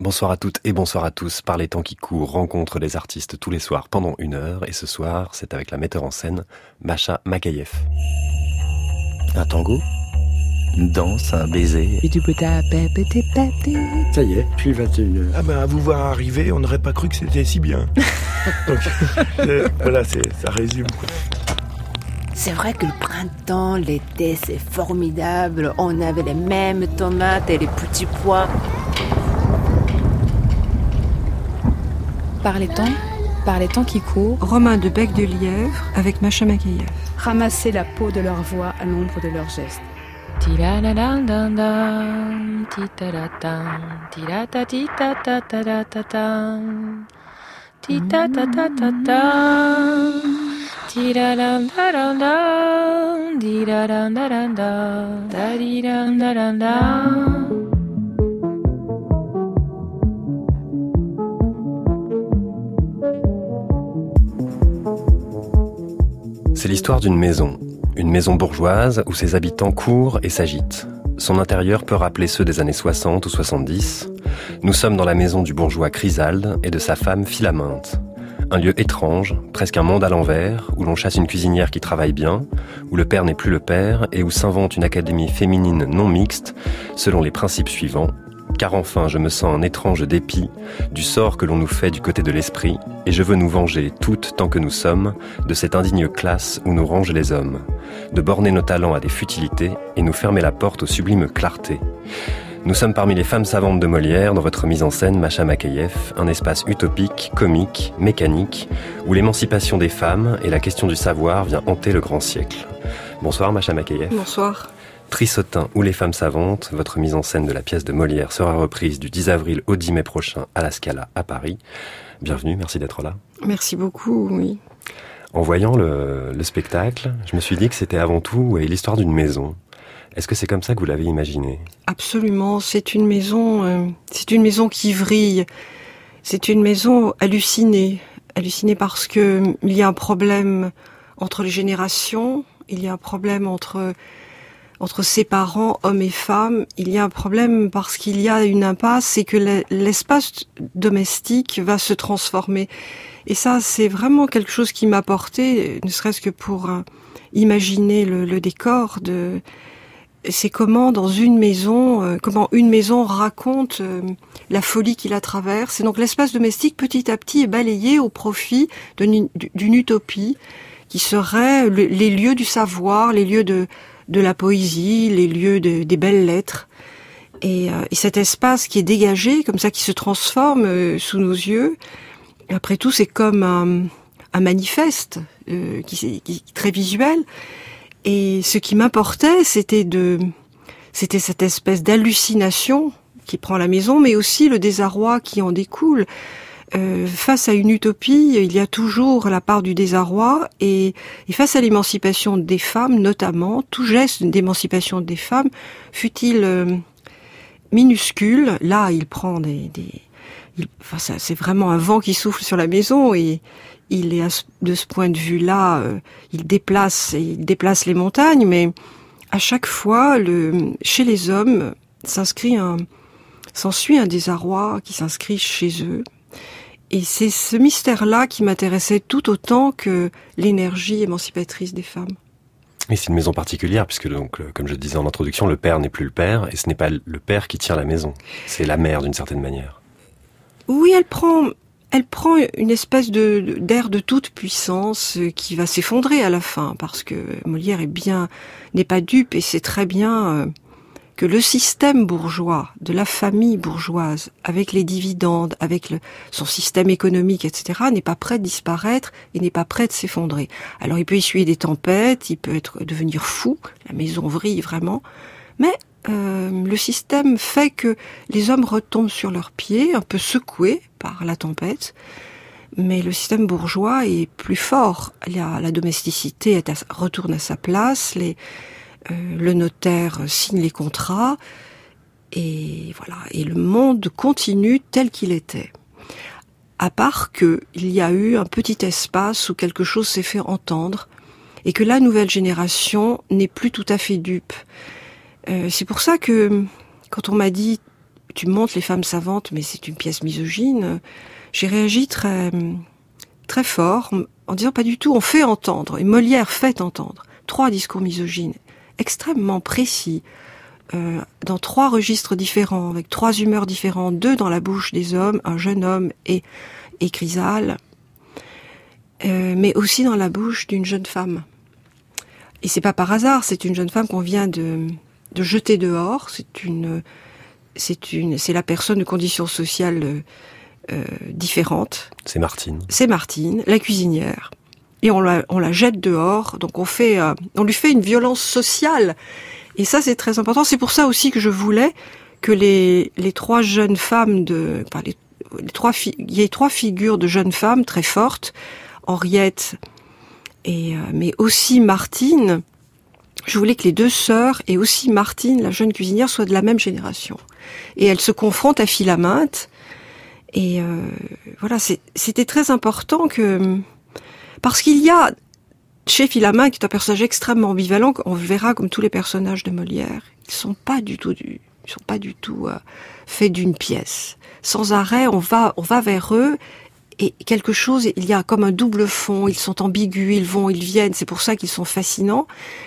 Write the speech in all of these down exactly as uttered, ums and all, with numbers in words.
Bonsoir à toutes et bonsoir à tous. Par les temps qui courent, rencontre des artistes tous les soirs pendant une heure. Et ce soir, c'est avec la metteur en scène, Masha Makayev. Un tango, une danse, un baiser. Ça y est, puis vingt et une heures. Ah ben, à vous voir arriver, on n'aurait pas cru que c'était si bien. Donc, euh, voilà, c'est, ça résume, quoi. C'est vrai que le printemps, l'été, c'est formidable. On avait les mêmes tomates et les petits pois. Par les temps, par les temps qui courent, Romain de Bec de Lièvre avec Masha Makayev. Ramasser la peau de leur voix à l'ombre de leurs gestes. C'est l'histoire d'une maison, une maison bourgeoise où ses habitants courent et s'agitent. Son intérieur peut rappeler ceux des années soixante ou soixante-dix. Nous sommes dans la maison du bourgeois Chrysalde et de sa femme Philaminte. Un lieu étrange, presque un monde à l'envers, où l'on chasse une cuisinière qui travaille bien, où le père n'est plus le père et où s'invente une académie féminine non mixte, selon les principes suivants. Car enfin, je me sens un étrange dépit du sort que l'on nous fait du côté de l'esprit, et je veux nous venger toutes tant que nous sommes de cette indigne classe où nous rangent les hommes, de borner nos talents à des futilités et nous fermer la porte aux sublimes clartés. Nous sommes parmi les femmes savantes de Molière dans votre mise en scène Masha Makayev, un espace utopique, comique, mécanique, où l'émancipation des femmes et la question du savoir vient hanter le grand siècle. Bonsoir Masha Makayev. Bonsoir. Trissotin ou les femmes savantes, votre mise en scène de la pièce de Molière sera reprise du dix avril au dix mai prochain à la Scala à Paris. Bienvenue, merci d'être là. Merci beaucoup, oui. En voyant le, le spectacle, je me suis dit que c'était avant tout l'histoire d'une maison. Est-ce que c'est comme ça que vous l'avez imaginé ? Absolument, c'est une maison, euh, c'est une maison qui vrille. C'est une maison hallucinée, hallucinée parce que il y a un problème entre les générations, il y a un problème entre entre ses parents, hommes et femmes. Il y a un problème parce qu'il y a une impasse et que l'espace domestique va se transformer. Et ça, c'est vraiment quelque chose qui m'a porté, ne serait-ce que pour euh, imaginer le, le décor de. C'est comment dans une maison, euh, comment une maison raconte euh, la folie qui la traverse. Et donc l'espace domestique, petit à petit, est balayé au profit d'une, d'une utopie qui serait le, les lieux du savoir, les lieux de de la poésie, les lieux de, des belles lettres. Et, euh, et cet espace qui est dégagé, comme ça, qui se transforme euh, sous nos yeux, après tout, c'est comme un, un manifeste euh, qui, qui est très visuel. Et ce qui m'importait, c'était de, c'était cette espèce d'hallucination qui prend la maison, mais aussi le désarroi qui en découle. Euh, face à une utopie, il y a toujours la part du désarroi, et, et face à l'émancipation des femmes, notamment, tout geste d'émancipation des femmes, fut-il euh, minuscule, là, il prend des... des il, enfin, ça, c'est vraiment un vent qui souffle sur la maison, et il est, à ce, de ce point de vue-là, euh, il déplace, il déplace les montagnes, mais à chaque fois, le, chez les hommes, s'inscrit un, s'ensuit un désarroi qui s'inscrit chez eux. Et c'est ce mystère-là qui m'intéressait tout autant que l'énergie émancipatrice des femmes. Et c'est une maison particulière, puisque donc, comme je le disais en introduction, le père n'est plus le père, et ce n'est pas le père qui tient la maison. C'est la mère, d'une certaine manière. Oui, elle prend, elle prend une espèce de, d'air de toute puissance qui va s'effondrer à la fin, parce que Molière est bien, n'est pas dupe, et sait très bien euh, que le système bourgeois, de la famille bourgeoise, avec les dividendes, avec le, son système économique, et cetera, n'est pas prêt de disparaître et n'est pas prêt de s'effondrer. Alors il peut essuyer des tempêtes, il peut être devenir fou, la maison vrille vraiment, mais euh, le système fait que les hommes retombent sur leurs pieds, un peu secoués par la tempête, mais le système bourgeois est plus fort. La, la domesticité est à, retourne à sa place, les Euh, le notaire signe les contrats, et voilà. Et le monde continue tel qu'il était. À part que il y a eu un petit espace où quelque chose s'est fait entendre, et que la nouvelle génération n'est plus tout à fait dupe. Euh, c'est pour ça que, quand on m'a dit tu montres les femmes savantes, mais c'est une pièce misogyne, j'ai réagi très, très fort en disant pas du tout, on fait entendre, et Molière fait entendre, trois discours misogynes extrêmement précis, euh, dans trois registres différents, avec trois humeurs différentes, deux dans la bouche des hommes, un jeune homme et, et Chrysale, euh, mais aussi dans la bouche d'une jeune femme. Et c'est pas par hasard, c'est une jeune femme qu'on vient de, de jeter dehors, c'est une, c'est une, c'est la personne de conditions sociales euh, différentes. C'est Martine. C'est Martine, la cuisinière. Et on la, on la jette dehors, donc on fait, euh, on lui fait une violence sociale. Et ça, c'est très important. C'est pour ça aussi que je voulais que les, les trois jeunes femmes de, enfin, les, les trois fi- il y ait trois figures de jeunes femmes très fortes, Henriette, et, euh, mais aussi Martine. Je voulais que les deux sœurs et aussi Martine, la jeune cuisinière, soient de la même génération. Et elles se confrontent à Philaminte. Et euh, voilà, c'est, c'était très important que, parce qu'il y a chez Philaminte, qui est un personnage extrêmement ambivalent, on verra comme tous les personnages de Molière, ils sont pas du tout, du, ils sont pas du tout euh, faits d'une pièce. Sans arrêt, on va, on va vers eux. Et quelque chose, il y a comme un double fond, ils sont ambigus, ils vont, ils viennent, c'est pour ça qu'ils sont fascinants.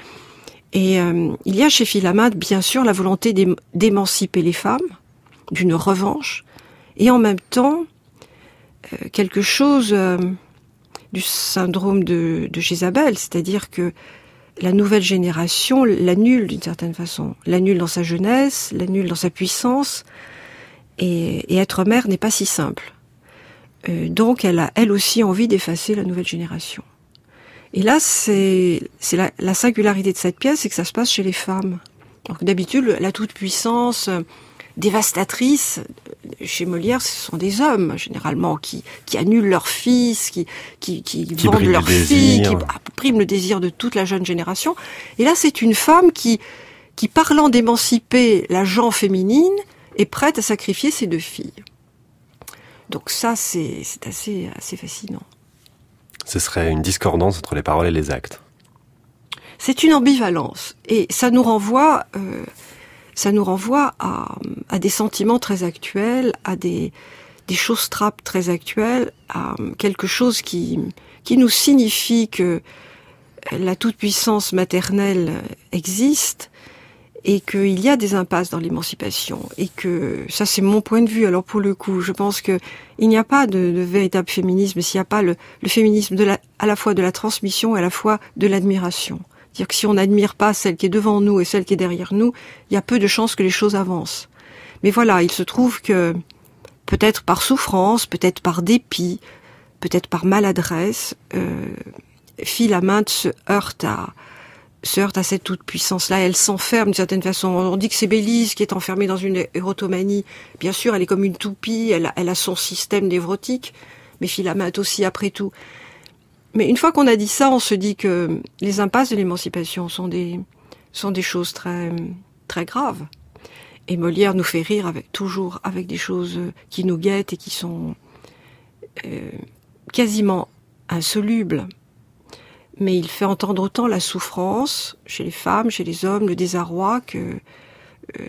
Et euh, il y a chez Philaminte, bien sûr, la volonté d'ém- d'émanciper les femmes, d'une revanche, et en même temps, euh, quelque chose euh, du syndrome de, de Jézabel, c'est-à-dire que la nouvelle génération l'annule d'une certaine façon, l'annule dans sa jeunesse, l'annule dans sa puissance, et, et être mère n'est pas si simple. Euh, donc elle a elle aussi envie d'effacer la nouvelle génération. Et là, c'est, c'est la, la singularité de cette pièce, c'est que ça se passe chez les femmes. Donc d'habitude, la toute-puissance euh, dévastatrice, chez Molière, ce sont des hommes, généralement, qui, qui annulent leurs fils, qui, qui, qui, qui vendent leurs filles, qui priment le désir de toute la jeune génération. Et là, c'est une femme qui, qui parlant d'émanciper la gent féminine, est prête à sacrifier ses deux filles. Donc ça, c'est, c'est assez, assez fascinant. Ce serait une discordance entre les paroles et les actes. C'est une ambivalence. Et ça nous renvoie, euh, ça nous renvoie à, à des sentiments très actuels, à des, des choses trappes très actuelles, à quelque chose qui, qui nous signifie que la toute-puissance maternelle existe, et qu'il y a des impasses dans l'émancipation, et que ça c'est mon point de vue. Alors pour le coup, je pense que il n'y a pas de, de véritable féminisme s'il n'y a pas le, le féminisme de la, à la fois de la transmission et à la fois de l'admiration. C'est-à-dire que si on n'admire pas celle qui est devant nous et celle qui est derrière nous, il y a peu de chances que les choses avancent. Mais voilà, il se trouve que peut-être par souffrance, peut-être par dépit, peut-être par maladresse, euh, Philaminte se heurte à se heurte à cette toute-puissance-là, elle s'enferme d'une certaine façon. On dit que c'est Bélise qui est enfermée dans une érotomanie. Bien sûr, elle est comme une toupie, elle a, elle a son système névrotique, mais Philaminte aussi, après tout. Mais une fois qu'on a dit ça, on se dit que les impasses de l'émancipation sont des, sont des choses très, très graves. Et Molière nous fait rire avec, toujours avec des choses qui nous guettent et qui sont euh, quasiment insolubles. Mais il fait entendre autant la souffrance chez les femmes, chez les hommes, le désarroi, que, euh,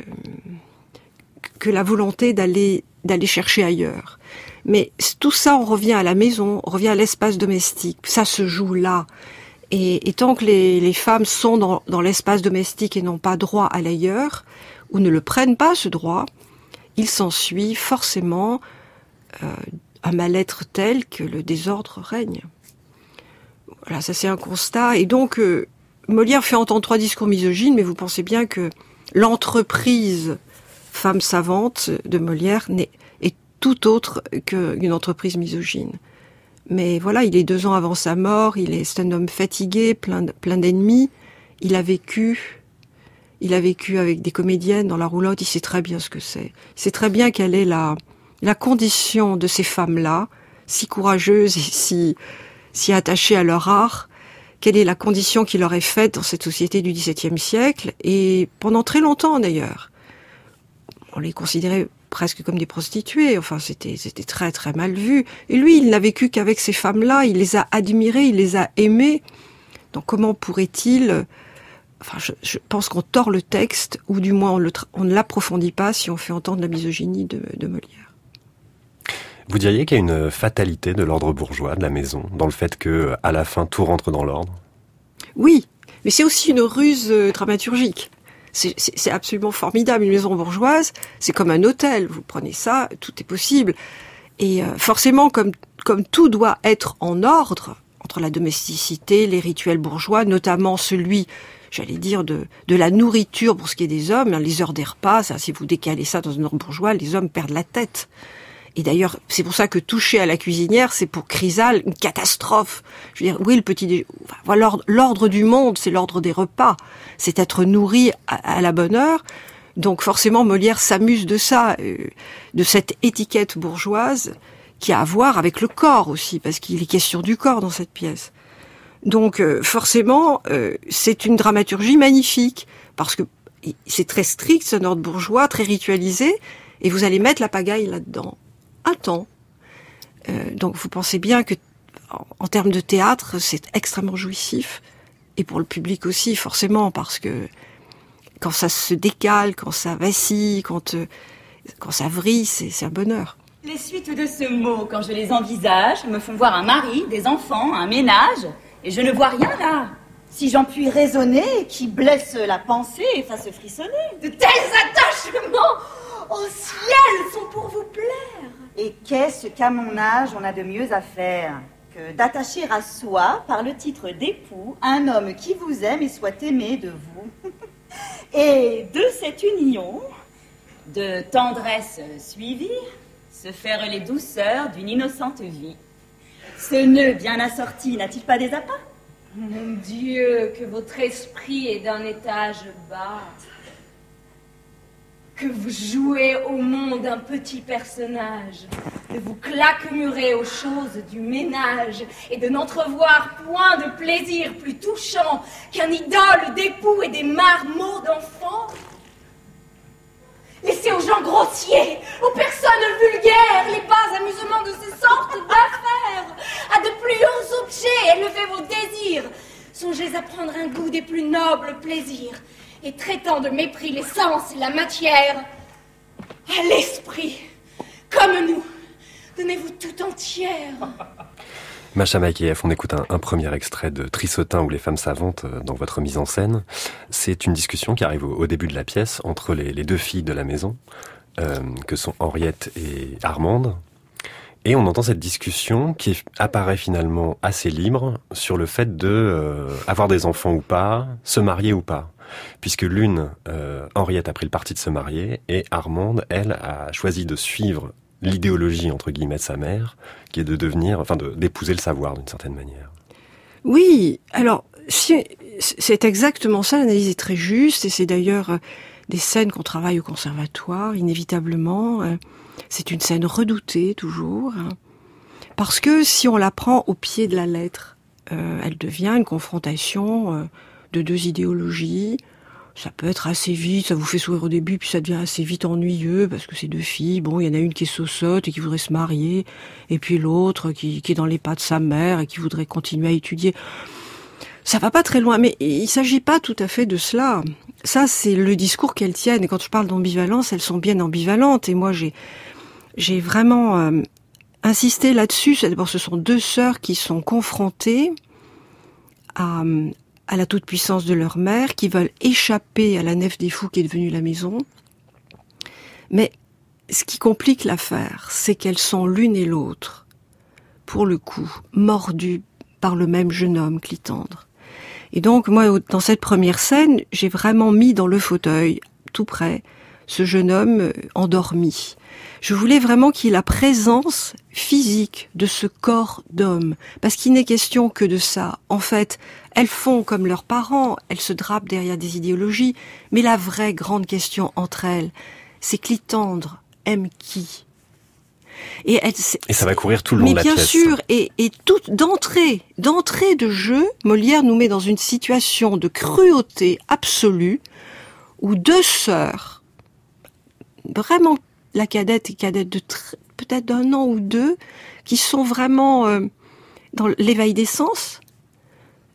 que la volonté d'aller, d'aller chercher ailleurs. Mais tout ça, on revient à la maison, on revient à l'espace domestique. Ça se joue là. Et, et tant que les, les femmes sont dans, dans l'espace domestique et n'ont pas droit à l'ailleurs, ou ne le prennent pas, ce droit, il s'ensuit forcément euh, un mal-être tel que le désordre règne. Voilà, ça c'est un constat. Et donc, euh, Molière fait entendre trois discours misogynes, mais vous pensez bien que l'entreprise femme savante de Molière n'est, est tout autre qu'une entreprise misogyne. Mais voilà, il est deux ans avant sa mort, il est, c'est un homme fatigué, plein, de, plein d'ennemis. Il a vécu, il a vécu avec des comédiennes dans la roulotte, il sait très bien ce que c'est. Il sait très bien quelle est la, la condition de ces femmes-là, si courageuses et si... si attachés à leur art, quelle est la condition qui leur est faite dans cette société du dix-septième siècle, et pendant très longtemps d'ailleurs. On les considérait presque comme des prostituées, enfin c'était, c'était très très mal vu. Et lui, il n'a vécu qu'avec ces femmes-là, il les a admirées, il les a aimées. Donc comment pourrait-il enfin, je, je pense qu'on tord le texte, ou du moins on, le tra- on ne l'approfondit pas si on fait entendre la misogynie de, de Molière. Vous diriez qu'il y a une fatalité de l'ordre bourgeois, de la maison, dans le fait que, à la fin, tout rentre dans l'ordre? Oui, mais c'est aussi une ruse euh, dramaturgique. C'est, c'est, c'est absolument formidable. Une maison bourgeoise, c'est comme un hôtel. Vous prenez ça, tout est possible. Et euh, forcément, comme, comme tout doit être en ordre, entre la domesticité, les rituels bourgeois, notamment celui, j'allais dire, de, de la nourriture pour ce qui est des hommes, hein, les heures des repas, ça, si vous décalez ça dans un ordre bourgeois, les hommes perdent la tête. Et d'ailleurs, c'est pour ça que toucher à la cuisinière, c'est pour Chrysale une catastrophe. Je veux dire, oui, le petit déjeuner, enfin, voilà, l'ordre, l'ordre du monde, c'est l'ordre des repas. C'est être nourri à, à la bonne heure. Donc forcément, Molière s'amuse de ça, euh, de cette étiquette bourgeoise qui a à voir avec le corps aussi, parce qu'il est question du corps dans cette pièce. Donc euh, forcément, euh, c'est une dramaturgie magnifique, parce que c'est très strict, c'est un ordre bourgeois, très ritualisé, et vous allez mettre la pagaille là-dedans. Un temps. Euh, donc vous pensez bien que, en, en termes de théâtre, c'est extrêmement jouissif, et pour le public aussi, forcément, parce que quand ça se décale, quand ça vacille, quand, euh, quand ça vrille, c'est, c'est un bonheur. Les suites de ce mot, quand je les envisage, me font voir un mari, des enfants, un ménage, et je ne vois rien là. Si j'en puis raisonner, qui blesse la pensée et fasse frissonner. De tels attachements au ciel sont pour vous plaire. Et qu'est-ce qu'à mon âge on a de mieux à faire que d'attacher à soi, par le titre d'époux, un homme qui vous aime et soit aimé de vous. Et de cette union, de tendresse suivie, se faire les douceurs d'une innocente vie. Ce nœud bien assorti n'a-t-il pas des appas? Mon Dieu, que votre esprit est d'un étage bas. Que vous jouez au monde un petit personnage, de vous claquemurer aux choses du ménage et de n'entrevoir point de plaisir plus touchant qu'un idole d'époux et des marmots d'enfants. Laissez aux gens grossiers, aux personnes vulgaires, les bas amusements de ces sortes d'affaires. À de plus hauts objets, élevez vos désirs. Songez à prendre un goût des plus nobles plaisirs. Et traitant de mépris l'essence et la matière, à l'esprit, comme nous, donnez-vous tout entière. Masha Makiev, on écoute un, un premier extrait de Trissotin ou Les femmes savantes dans votre mise en scène. C'est une discussion qui arrive au, au début de la pièce entre les, les deux filles de la maison, euh, que sont Henriette et Armande. Et on entend cette discussion qui apparaît finalement assez libre sur le fait de euh, avoir des enfants ou pas, se marier ou pas. Puisque l'une, euh, Henriette, a pris le parti de se marier, et Armande, elle, a choisi de suivre l'idéologie, entre guillemets, de sa mère, qui est de devenir, enfin, de, d'épouser le savoir, d'une certaine manière. Oui, alors, si, c'est exactement ça, l'analyse est très juste, et c'est d'ailleurs des scènes qu'on travaille au conservatoire, inévitablement. C'est une scène redoutée, toujours, parce que si on la prend au pied de la lettre, euh, elle devient une confrontation euh, de deux idéologies. Ça peut être assez vite, ça vous fait sourire au début, puis ça devient assez vite ennuyeux, parce que c'est deux filles, bon, il y en a une qui est sausotte et qui voudrait se marier, et puis l'autre qui, qui est dans les pas de sa mère et qui voudrait continuer à étudier. Ça va pas très loin, mais il s'agit pas tout à fait de cela. Ça, c'est le discours qu'elles tiennent, et quand je parle d'ambivalence, elles sont bien ambivalentes, et moi j'ai, j'ai vraiment euh, insisté là-dessus. D'abord, ce sont deux sœurs qui sont confrontées à... à la toute-puissance de leur mère, qui veulent échapper à la nef des fous qui est devenue la maison. Mais ce qui complique l'affaire, c'est qu'elles sont l'une et l'autre, pour le coup, mordues par le même jeune homme, Clitandre. Et donc, moi, dans cette première scène, j'ai vraiment mis dans le fauteuil, tout près, ce jeune homme endormi. Je voulais vraiment qu'il y ait la présence physique de ce corps d'homme, parce qu'il n'est question que de ça. En fait, elles font comme leurs parents, elles se drapent derrière des idéologies, mais la vraie grande question entre elles, c'est Clitandre aime qui ? Et, elle, et ça va courir tout le long de la pièce. Mais bien sûr, et, et tout, d'entrée, d'entrée de jeu, Molière nous met dans une situation de cruauté absolue, où deux sœurs, vraiment la cadette et cadette de tr- peut-être d'un an ou deux, qui sont vraiment euh, dans l'éveil des sens,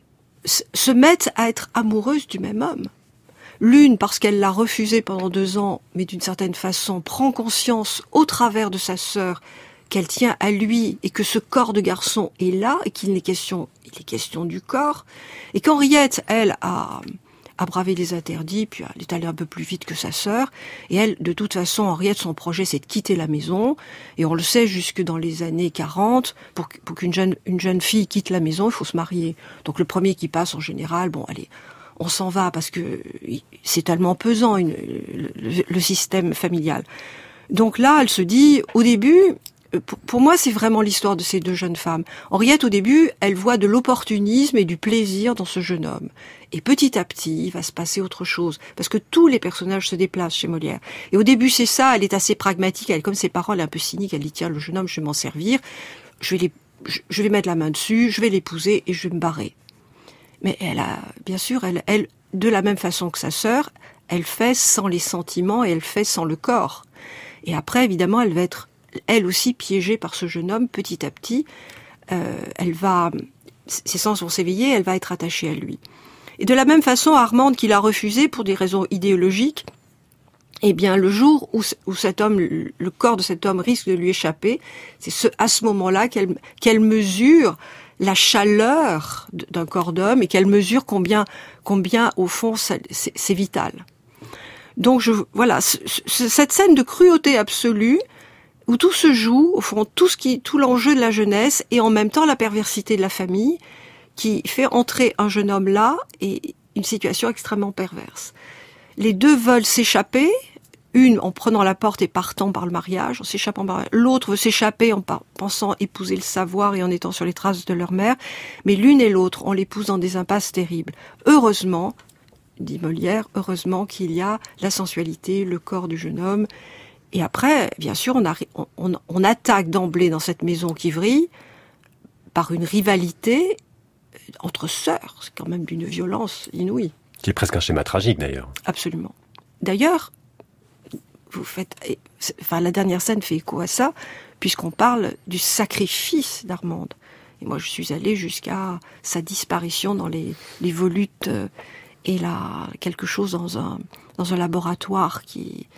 se mettent à être amoureuses du même homme. L'une parce qu'elle l'a refusé pendant deux ans, mais d'une certaine façon prend conscience au travers de sa sœur qu'elle tient à lui et que ce corps de garçon est là et qu'il n'est question, il est question du corps. Et qu'Henriette, elle, a, a bravé les interdits, puis elle est allée un peu plus vite que sa sœur. Et elle, de toute façon, Henriette, son projet, c'est de quitter la maison. Et on le sait jusque dans les années quarante, pour, pour qu'une jeune, une jeune fille quitte la maison, il faut se marier. Donc le premier qui passe, en général, bon, allez, on s'en va parce que c'est tellement pesant, une, le, le système familial. Donc là, elle se dit, au début, pour, pour moi, c'est vraiment l'histoire de ces deux jeunes femmes. Henriette, au début, elle voit de l'opportunisme et du plaisir dans ce jeune homme. Et petit à petit, il va se passer autre chose. Parce que tous les personnages se déplacent chez Molière. Et au début, c'est ça, elle est assez pragmatique. Elle, comme ses parents, elle est un peu cynique. Elle dit, tiens, le jeune homme, je vais m'en servir. Je vais, les, je, je vais mettre la main dessus, je vais l'épouser et je vais me barrer. Mais elle a, bien sûr, elle, elle, de la même façon que sa sœur, elle fait sans les sentiments et elle fait sans le corps. Et après, évidemment, elle va être, elle aussi, piégée par ce jeune homme, petit à petit. Euh, elle va, ses sens vont s'éveiller, elle va être attachée à lui. Et de la même façon, Armande, qui l'a refusé pour des raisons idéologiques, eh bien, le jour où, où cet homme, le corps de cet homme risque de lui échapper, c'est ce, à ce moment-là qu'elle, qu'elle mesure la chaleur d'un corps d'homme et qu'elle mesure combien, combien au fond, c'est, c'est vital. Donc, je, voilà, c- c- cette scène de cruauté absolue où tout se joue, au fond, tout ce qui, tout l'enjeu de la jeunesse et en même temps la perversité de la famille qui fait entrer un jeune homme là et une situation extrêmement perverse. Les deux veulent s'échapper. Une en prenant la porte et partant par le mariage, en s'échappant par... L'autre veut s'échapper en par... pensant épouser le savoir et en étant sur les traces de leur mère. Mais l'une et l'autre, on l'épouse dans des impasses terribles. Heureusement, dit Molière, heureusement qu'il y a la sensualité, le corps du jeune homme. Et après, bien sûr, on, arri... on, on, on attaque d'emblée dans cette maison qui vrille par une rivalité entre sœurs. C'est quand même d'une violence inouïe. Qui est presque un schéma tragique, d'ailleurs. Absolument. D'ailleurs, vous faites, enfin, la dernière scène fait écho à ça, puisqu'on parle du sacrifice d'Armande. Et moi, je suis allée jusqu'à sa disparition dans les, les volutes et là, quelque chose dans un, dans un laboratoire qui,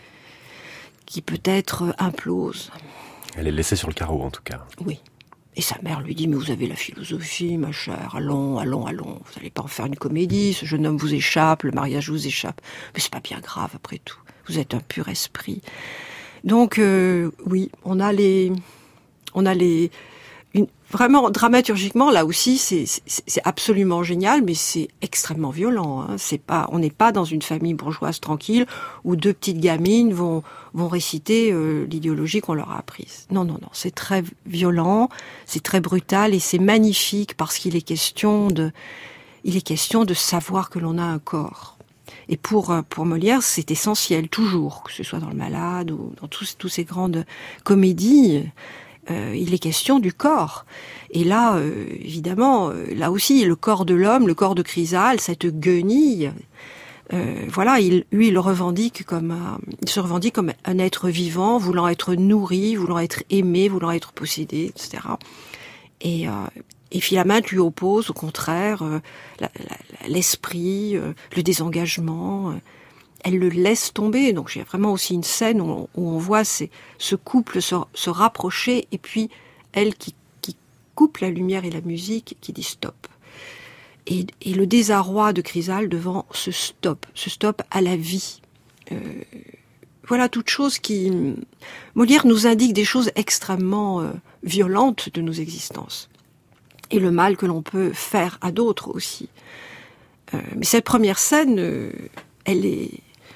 qui peut-être implose. Elle est laissée sur le carreau, en tout cas. Oui. Et sa mère lui dit, mais vous avez la philosophie, ma chère, allons, allons, allons, vous n'allez pas en faire une comédie, ce jeune homme vous échappe, le mariage vous échappe. Mais c'est pas bien grave, après tout. Vous êtes un pur esprit. Donc, euh, oui, on a les... On a les... Une, vraiment, dramaturgiquement, là aussi, c'est, c'est, c'est absolument génial, mais c'est extrêmement violent. Hein. C'est pas, on n'est pas dans une famille bourgeoise tranquille où deux petites gamines vont, vont réciter euh, l'idéologie qu'on leur a apprise. Non, non, non, c'est très violent, c'est très brutal et c'est magnifique parce qu'il est question de, il est question de savoir que l'on a un corps. Et pour, pour Molière, c'est essentiel, toujours, que ce soit dans Le Malade ou dans tous, tous ces grandes comédies, euh, il est question du corps. Et là, euh, évidemment, là aussi, le corps de l'homme, le corps de Chrysale, cette guenille, euh, voilà, il, lui, il le revendique comme un, il se revendique comme un être vivant, voulant être nourri, voulant être aimé, voulant être possédé, et cetera. Et, euh, Et Philaminte lui oppose, au contraire, euh, la, la, l'esprit, euh, le désengagement. Euh, elle le laisse tomber. Donc j'ai vraiment aussi une scène où, où on voit ces, ce couple se, se rapprocher et puis elle qui, qui coupe la lumière et la musique, qui dit stop. Et, et le désarroi de Chrysale devant ce stop, ce stop à la vie. Euh, voilà toute chose qui... Molière nous indique des choses extrêmement euh, violentes de nos existences. Et le mal que l'on peut faire à d'autres aussi. Euh, mais cette première scène, euh, elle est,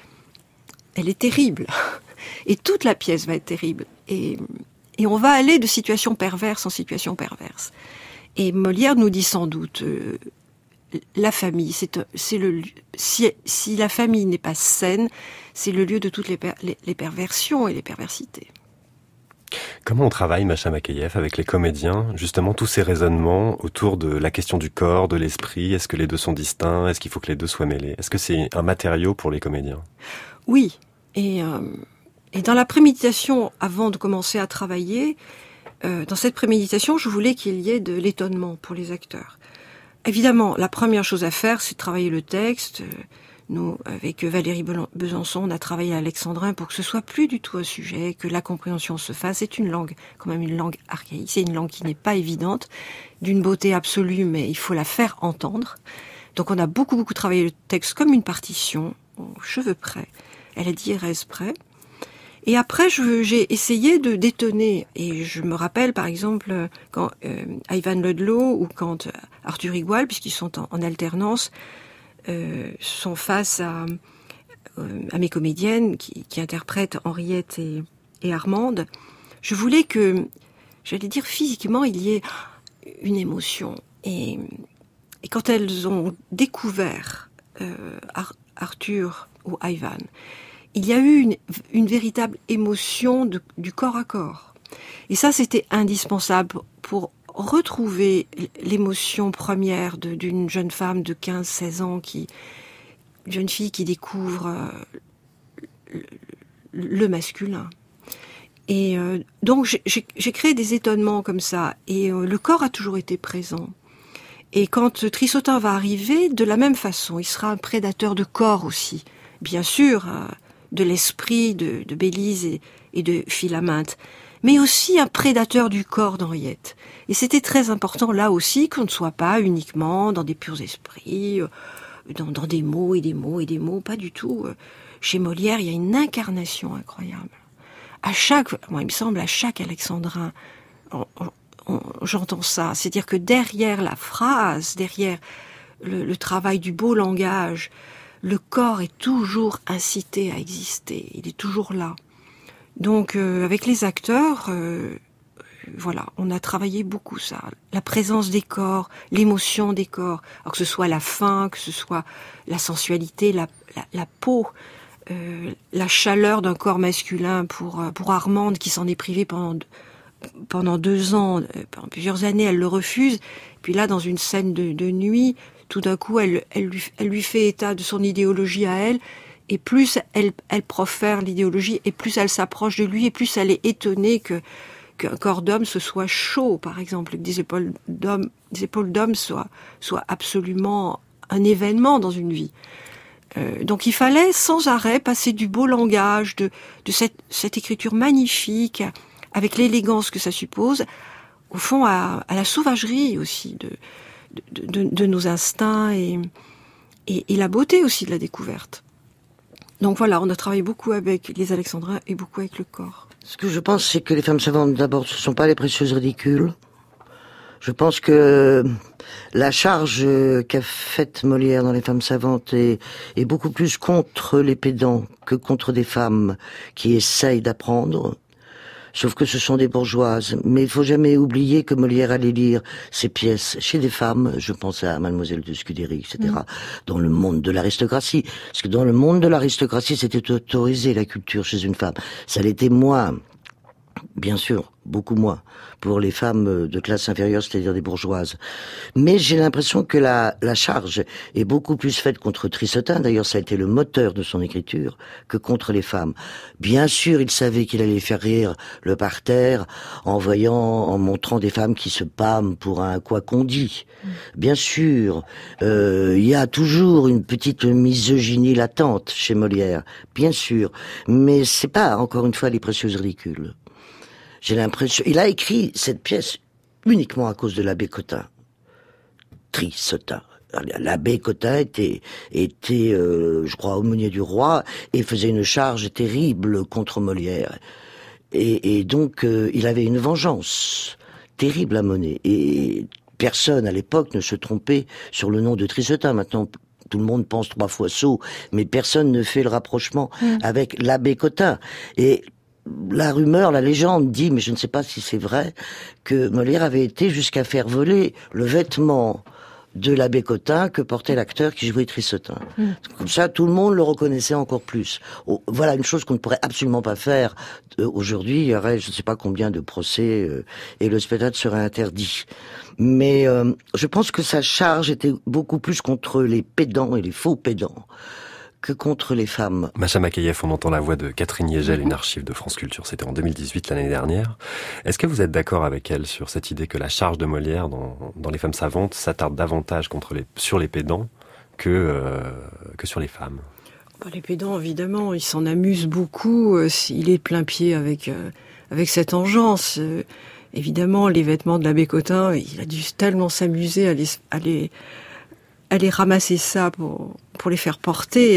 elle est terrible. Et toute la pièce va être terrible. Et, et on va aller de situation perverse en situation perverse. Et Molière nous dit sans doute, euh, la famille, c'est, c'est le si, si la famille n'est pas saine, c'est le lieu de toutes les, per, les, les perversions et les perversités. Comment on travaille, Masha Makeyef, avec les comédiens, justement tous ces raisonnements autour de la question du corps, de l'esprit? Est-ce que les deux sont distincts? Est-ce qu'il faut que les deux soient mêlés? Est-ce que c'est un matériau pour les comédiens? Oui, et, euh, et dans la préméditation, avant de commencer à travailler, euh, dans cette préméditation, je voulais qu'il y ait de l'étonnement pour les acteurs. évidemment, la première chose à faire, c'est de travailler le texte. Nous, avec Valérie Besançon, on a travaillé à Alexandrin pour que ce soit plus du tout un sujet, que la compréhension se fasse. C'est une langue, quand même une langue archaïque. C'est une langue qui n'est pas évidente, d'une beauté absolue, mais il faut la faire entendre. Donc on a beaucoup, beaucoup travaillé le texte comme une partition, aux cheveux près, à la diérèse près. Et après, je, j'ai essayé de détonner. Et je me rappelle, par exemple, quand euh, Ivan Ludlow ou quand Arthur Igual, puisqu'ils sont en, en alternance, Euh, sont face à, euh, à mes comédiennes qui, qui interprètent Henriette et, et Armande. Je voulais que, j'allais dire physiquement, il y ait une émotion. Et, et quand elles ont découvert euh, Ar- Arthur ou Ivan, il y a eu une, une véritable émotion de, du corps à corps. Et ça, c'était indispensable pour retrouver l'émotion première de, d'une jeune femme de quinze seize ans, qui, une jeune fille qui découvre euh, le, le masculin. Et euh, donc j'ai, j'ai, j'ai créé des étonnements comme ça, et euh, le corps a toujours été présent. Et quand Trissotin va arriver, de la même façon, il sera un prédateur de corps aussi, bien sûr, euh, de l'esprit de, de Bélise et, et de Philaminte, mais aussi un prédateur du corps d'Henriette. Et c'était très important là aussi qu'on ne soit pas uniquement dans des purs esprits, dans, dans des mots et des mots et des mots, pas du tout. Chez Molière, il y a une incarnation incroyable. À chaque, moi, il me semble, à chaque alexandrin, on, on, on, j'entends ça. C'est-à-dire que derrière la phrase, derrière le, le travail du beau langage, le corps est toujours incité à exister. Il est toujours là. Donc, euh, avec les acteurs, euh, voilà, on a travaillé beaucoup ça. La présence des corps, l'émotion des corps, alors que ce soit la faim, que ce soit la sensualité, la, la, la peau, euh, la chaleur d'un corps masculin pour pour Armande qui s'en est privée pendant pendant deux ans, pendant plusieurs années, elle le refuse. Puis là, dans une scène de, de nuit, tout d'un coup, elle, elle, lui, elle lui fait état de son idéologie à elle. Et plus elle, elle profère l'idéologie, et plus elle s'approche de lui, et plus elle est étonnée que qu'un corps d'homme se soit chaud, par exemple, que des épaules d'homme, des épaules d'homme soient, soient absolument un événement dans une vie. Euh, donc il fallait sans arrêt passer du beau langage, de, de cette, cette écriture magnifique, avec l'élégance que ça suppose, au fond à, à la sauvagerie aussi de, de, de, de nos instincts et, et, et la beauté aussi de la découverte. Donc voilà, on a travaillé beaucoup avec les alexandrins et beaucoup avec le corps. Ce que je pense, c'est que les femmes savantes, d'abord, ce ne sont pas les précieuses ridicules. Je pense que la charge qu'a faite Molière dans les femmes savantes est, est beaucoup plus contre les pédants que contre des femmes qui essayent d'apprendre. Sauf que ce sont des bourgeoises. Mais il faut jamais oublier que Molière allait lire ses pièces chez des femmes. Je pense à Mademoiselle de Scudéry, et cetera. Mmh. Dans le monde de l'aristocratie. Parce que dans le monde de l'aristocratie, c'était autorisé la culture chez une femme. Ça l'était moins. Bien sûr, beaucoup moins, pour les femmes de classe inférieure, c'est-à-dire des bourgeoises. Mais j'ai l'impression que la, la charge est beaucoup plus faite contre Trissotin, d'ailleurs ça a été le moteur de son écriture, que contre les femmes. Bien sûr, il savait qu'il allait faire rire le parterre en voyant, en montrant des femmes qui se pâment pour un quoi qu'on dit. Bien sûr, euh, il y a toujours une petite misogynie latente chez Molière, bien sûr, mais c'est pas, encore une fois, les précieuses ridicules. J'ai l'impression... Il a écrit cette pièce uniquement à cause de l'abbé Cotin. Trissotin. L'abbé Cotin était, était euh, je crois, aumônier du roi et faisait une charge terrible contre Molière. Et, et donc, euh, il avait une vengeance terrible à mener. Et personne, à l'époque, ne se trompait sur le nom de Trissotin. Maintenant, tout le monde pense trois fois sot, mais personne ne fait le rapprochement mmh. avec l'abbé Cotin. Et la rumeur, la légende dit, mais je ne sais pas si c'est vrai, que Molière avait été jusqu'à faire voler le vêtement de l'abbé Cotin que portait l'acteur qui jouait Trissotin. Mmh. Comme ça, tout le monde le reconnaissait encore plus. Oh, voilà une chose qu'on ne pourrait absolument pas faire euh, aujourd'hui. Il y aurait, je ne sais pas combien de procès euh, et le spectacle serait interdit. Mais euh, je pense que sa charge était beaucoup plus contre les pédants et les faux pédants que contre les femmes. Macha Makayev, on entend la voix de Catherine Yegel, une archive de France Culture. C'était en deux mille dix-huit, l'année dernière. Est-ce que vous êtes d'accord avec elle sur cette idée que la charge de Molière dans, dans Les femmes savantes s'attarde davantage contre les, sur les pédants que, euh, que sur les femmes? Les pédants, évidemment, ils s'en amusent beaucoup. Il est plein pied avec, euh, avec cette engeance. Euh, évidemment, les vêtements de l'abbé Cotin, il a dû tellement s'amuser à les... À les aller ramasser ça pour, pour les faire porter.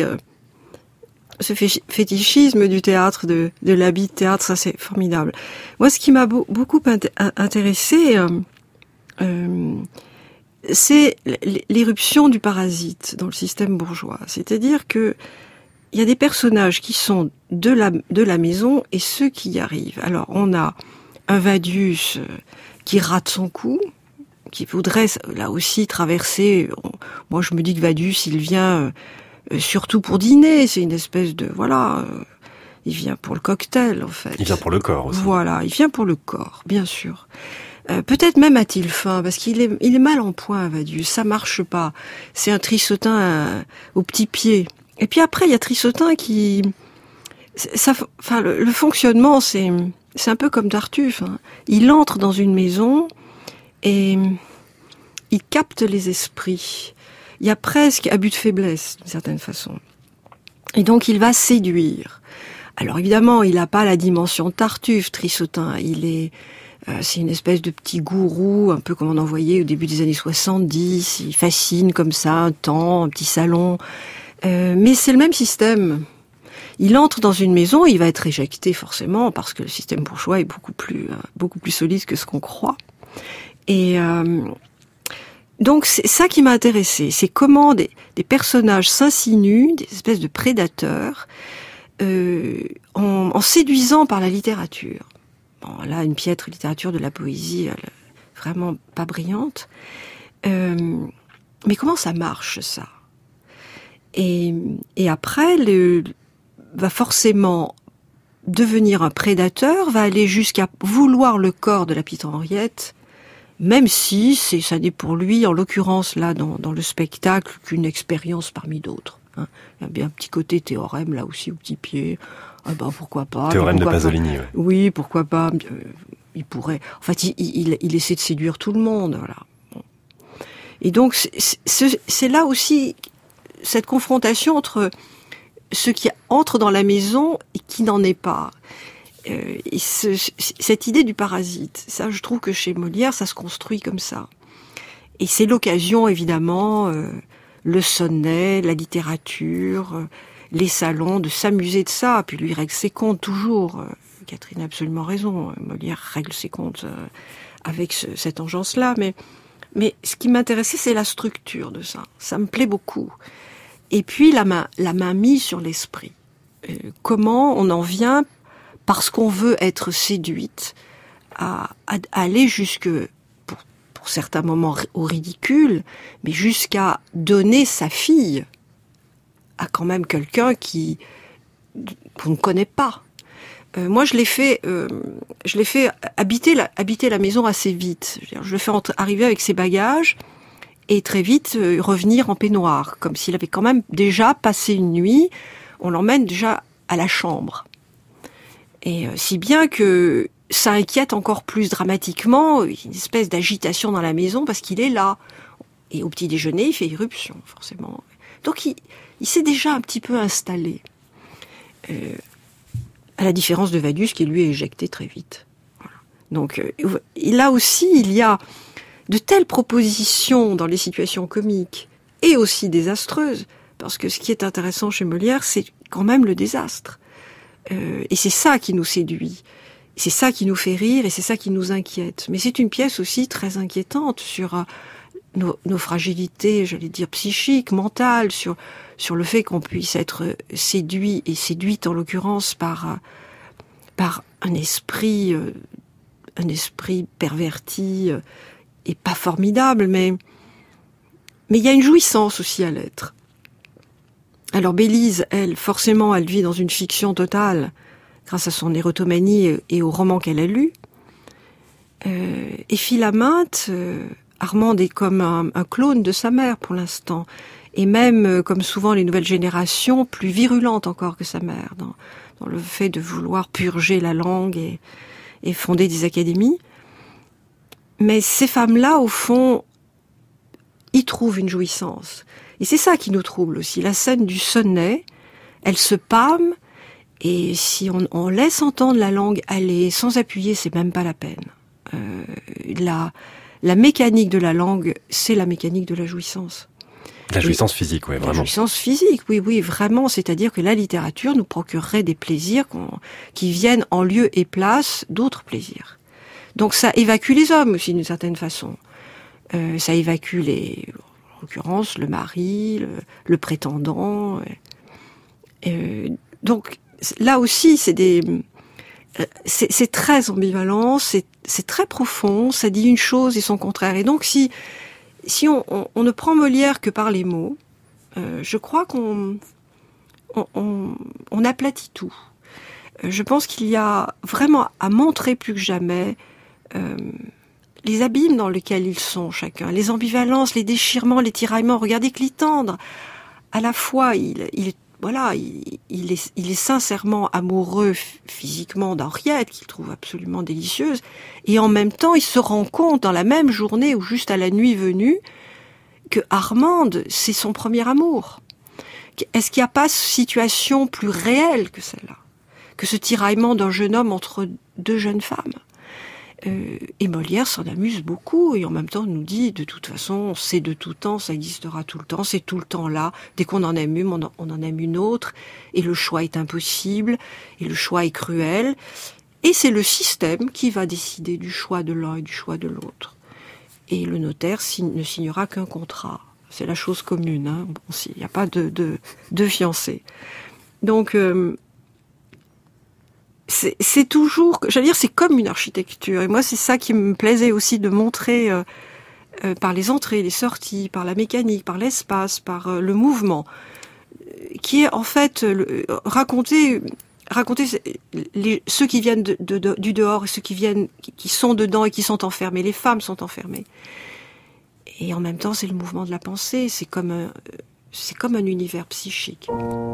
Ce fétichisme du théâtre, de, de l'habit de théâtre, ça c'est formidable. Moi, ce qui m'a beau, beaucoup intéressé, euh, euh, c'est l'éruption du parasite dans le système bourgeois. C'est-à-dire que il y a des personnages qui sont de la, de la maison et ceux qui y arrivent. Alors, on a un Vadius qui rate son coup, qui voudrait, là aussi, traverser... Moi, je me dis que Vadius, il vient euh, surtout pour dîner. C'est une espèce de... Voilà, euh, il vient pour le cocktail, en fait. Il vient pour le corps aussi. Voilà, il vient pour le corps, bien sûr. Euh, peut-être même a-t-il faim, parce qu'il est, il est mal en point, Vadius. Ça marche pas. C'est un Trissotin euh, au petit pied. Et puis après, il y a Trissotin qui... Ça, enfin, le, le fonctionnement, c'est, c'est un peu comme Tartuffe. Hein. Il entre dans une maison... Et il capte les esprits. Il y a presque abus de faiblesse, d'une certaine façon. Et donc, il va séduire. Alors, évidemment, il n'a pas la dimension Tartuffe, Trissotin. Il est, euh, c'est une espèce de petit gourou, un peu comme on en voyait au début des années soixante-dix. Il fascine comme ça, un temps, un petit salon. Euh, mais c'est le même système. Il entre dans une maison, il va être éjecté, forcément, parce que le système bourgeois est beaucoup plus, euh, beaucoup plus solide que ce qu'on croit. Et euh, donc c'est ça qui m'a intéressée, c'est comment des, des personnages s'insinuent, des espèces de prédateurs, euh, en, en séduisant par la littérature. Bon, là, une piètre littérature de la poésie, elle, vraiment pas brillante. Euh, mais comment ça marche, ça? Et, et après, le, va forcément devenir un prédateur, va aller jusqu'à vouloir le corps de la petite Henriette, même si c'est, ça n'est pour lui, en l'occurrence là dans, dans le spectacle, qu'une expérience parmi d'autres. Hein. Il y a bien un petit côté théorème là aussi au petit pied. Ah ben pourquoi pas. Théorème pourquoi de Pasolini. Pas. Ouais. Oui, pourquoi pas. Il pourrait. En fait, il, il, il essaie de séduire tout le monde. Voilà. Bon. Et donc c'est, c'est, c'est là aussi cette confrontation entre ceux qui entrent dans la maison et qui n'en est pas. Euh, et ce, cette idée du parasite, ça, je trouve que chez Molière, ça se construit comme ça. Et c'est l'occasion, évidemment, euh, le sonnet, la littérature, euh, les salons, de s'amuser de ça. Puis lui règle ses comptes toujours. Euh, Catherine a absolument raison. Molière règle ses comptes euh, avec ce, cette engeance-là. Mais, mais ce qui m'intéressait, c'est la structure de ça. Ça me plaît beaucoup. Et puis la main, la main mise sur l'esprit. Euh, comment on en vient, parce qu'on veut être séduite, à, à, à aller jusque, pour, pour certains moments au ridicule, mais jusqu'à donner sa fille à quand même quelqu'un qui qu'on ne connaît pas. Euh, moi, je l'ai fait, euh, je l'ai fait habiter la, habiter la maison assez vite. Je, veux dire, je le fais entre, arriver avec ses bagages et très vite euh, revenir en peignoir, comme s'il avait quand même déjà passé une nuit. On l'emmène déjà à la chambre. Et euh, si bien que ça inquiète encore plus dramatiquement, une espèce d'agitation dans la maison parce qu'il est là. Et au petit déjeuner, il fait irruption, forcément. Donc il, il s'est déjà un petit peu installé. Euh, à la différence de Vadius qui lui est éjecté très vite. Voilà. Donc euh, là aussi, il y a de telles propositions dans les situations comiques et aussi désastreuses, parce que ce qui est intéressant chez Molière, c'est quand même le désastre. Euh, et c'est ça qui nous séduit. C'est ça qui nous fait rire et c'est ça qui nous inquiète. Mais c'est une pièce aussi très inquiétante sur euh, nos, nos fragilités, j'allais dire psychiques, mentales, sur sur le fait qu'on puisse être séduit et séduite en l'occurrence par euh, par un esprit euh, un esprit perverti euh, et pas formidable, mais mais il y a une jouissance aussi à l'être. Alors Bélise, elle, forcément, elle vit dans une fiction totale grâce à son érotomanie et aux romans qu'elle a lus. Euh, et Philaminte, euh, Armande est comme un, un clone de sa mère pour l'instant. et même, comme souvent les nouvelles générations, plus virulente encore que sa mère, dans, dans le fait de vouloir purger la langue et, et fonder des académies. Mais ces femmes-là, au fond, y trouvent une jouissance. Et c'est ça qui nous trouble aussi. La scène du sonnet, elle se pâme, et si on, on laisse entendre la langue aller sans appuyer, c'est même pas la peine. Euh, la, la mécanique de la langue, c'est la mécanique de la jouissance. La jouissance physique, oui, vraiment. La jouissance physique, oui, oui, vraiment. C'est-à-dire que la littérature nous procurerait des plaisirs qu'on, qui viennent en lieu et place d'autres plaisirs. Donc ça évacue les hommes aussi d'une certaine façon. Euh, ça évacue les, en l'occurrence, le mari, le, le prétendant. Euh, donc là aussi, c'est des, c'est, c'est très ambivalent, c'est, c'est très profond. Ça dit une chose et son contraire. Et donc si Si on, on, on ne prend Molière que par les mots, euh, je crois qu'on on, on, on aplatit tout. Euh, je pense qu'il y a vraiment à montrer plus que jamais euh, les abîmes dans lesquels ils sont chacun, les ambivalences, les déchirements, les tiraillements. Regardez Clitandre, à la fois il, il voilà, il, il, est, il est sincèrement amoureux physiquement d'Henriette, qu'il trouve absolument délicieuse, et en même temps, il se rend compte dans la même journée ou juste à la nuit venue que Armande, c'est son premier amour. Est-ce qu'il n'y a pas situation plus réelle que celle-là, que ce tiraillement d'un jeune homme entre deux jeunes femmes? Euh, et Molière s'en amuse beaucoup et en même temps nous dit de toute façon c'est de tout temps, ça existera tout le temps, c'est tout le temps là, dès qu'on en aime une, on en, on en aime une autre et le choix est impossible et le choix est cruel et c'est le système qui va décider du choix de l'un et du choix de l'autre et le notaire signe, ne signera qu'un contrat, c'est la chose commune, hein. Bon, il n'y a pas de, de, de fiancé donc euh, C'est, c'est toujours, j'allais dire, c'est comme une architecture. Et moi, c'est ça qui me plaisait aussi de montrer euh, euh, par les entrées, les sorties, par la mécanique, par l'espace, par euh, le mouvement, qui est en fait le, raconter, raconter les, ceux qui viennent de, de, de, du dehors et ceux qui viennent, qui, qui sont dedans et qui sont enfermés. Les femmes sont enfermées. Et en même temps, c'est le mouvement de la pensée. C'est comme un, c'est comme un univers psychique.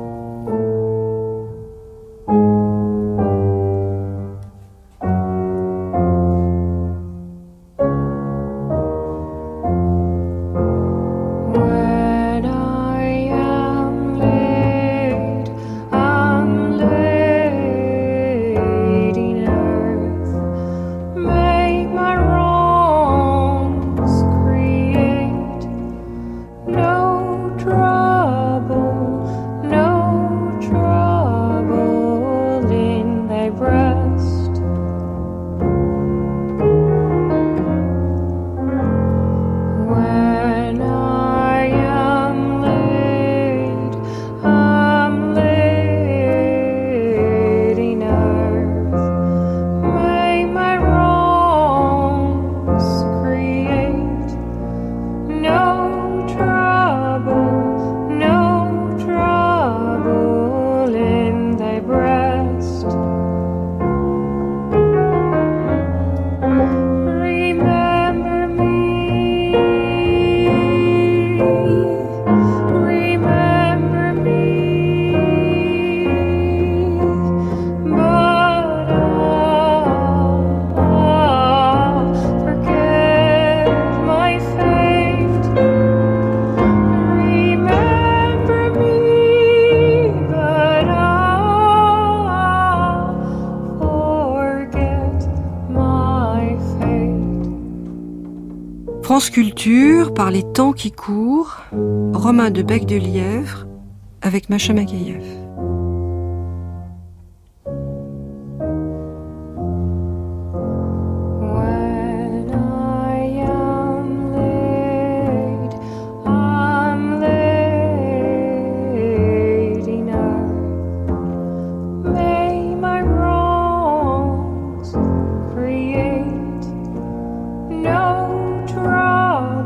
France Culture, par les temps qui courent, Romain de Bec de Lièvre, avec Macha Makayev.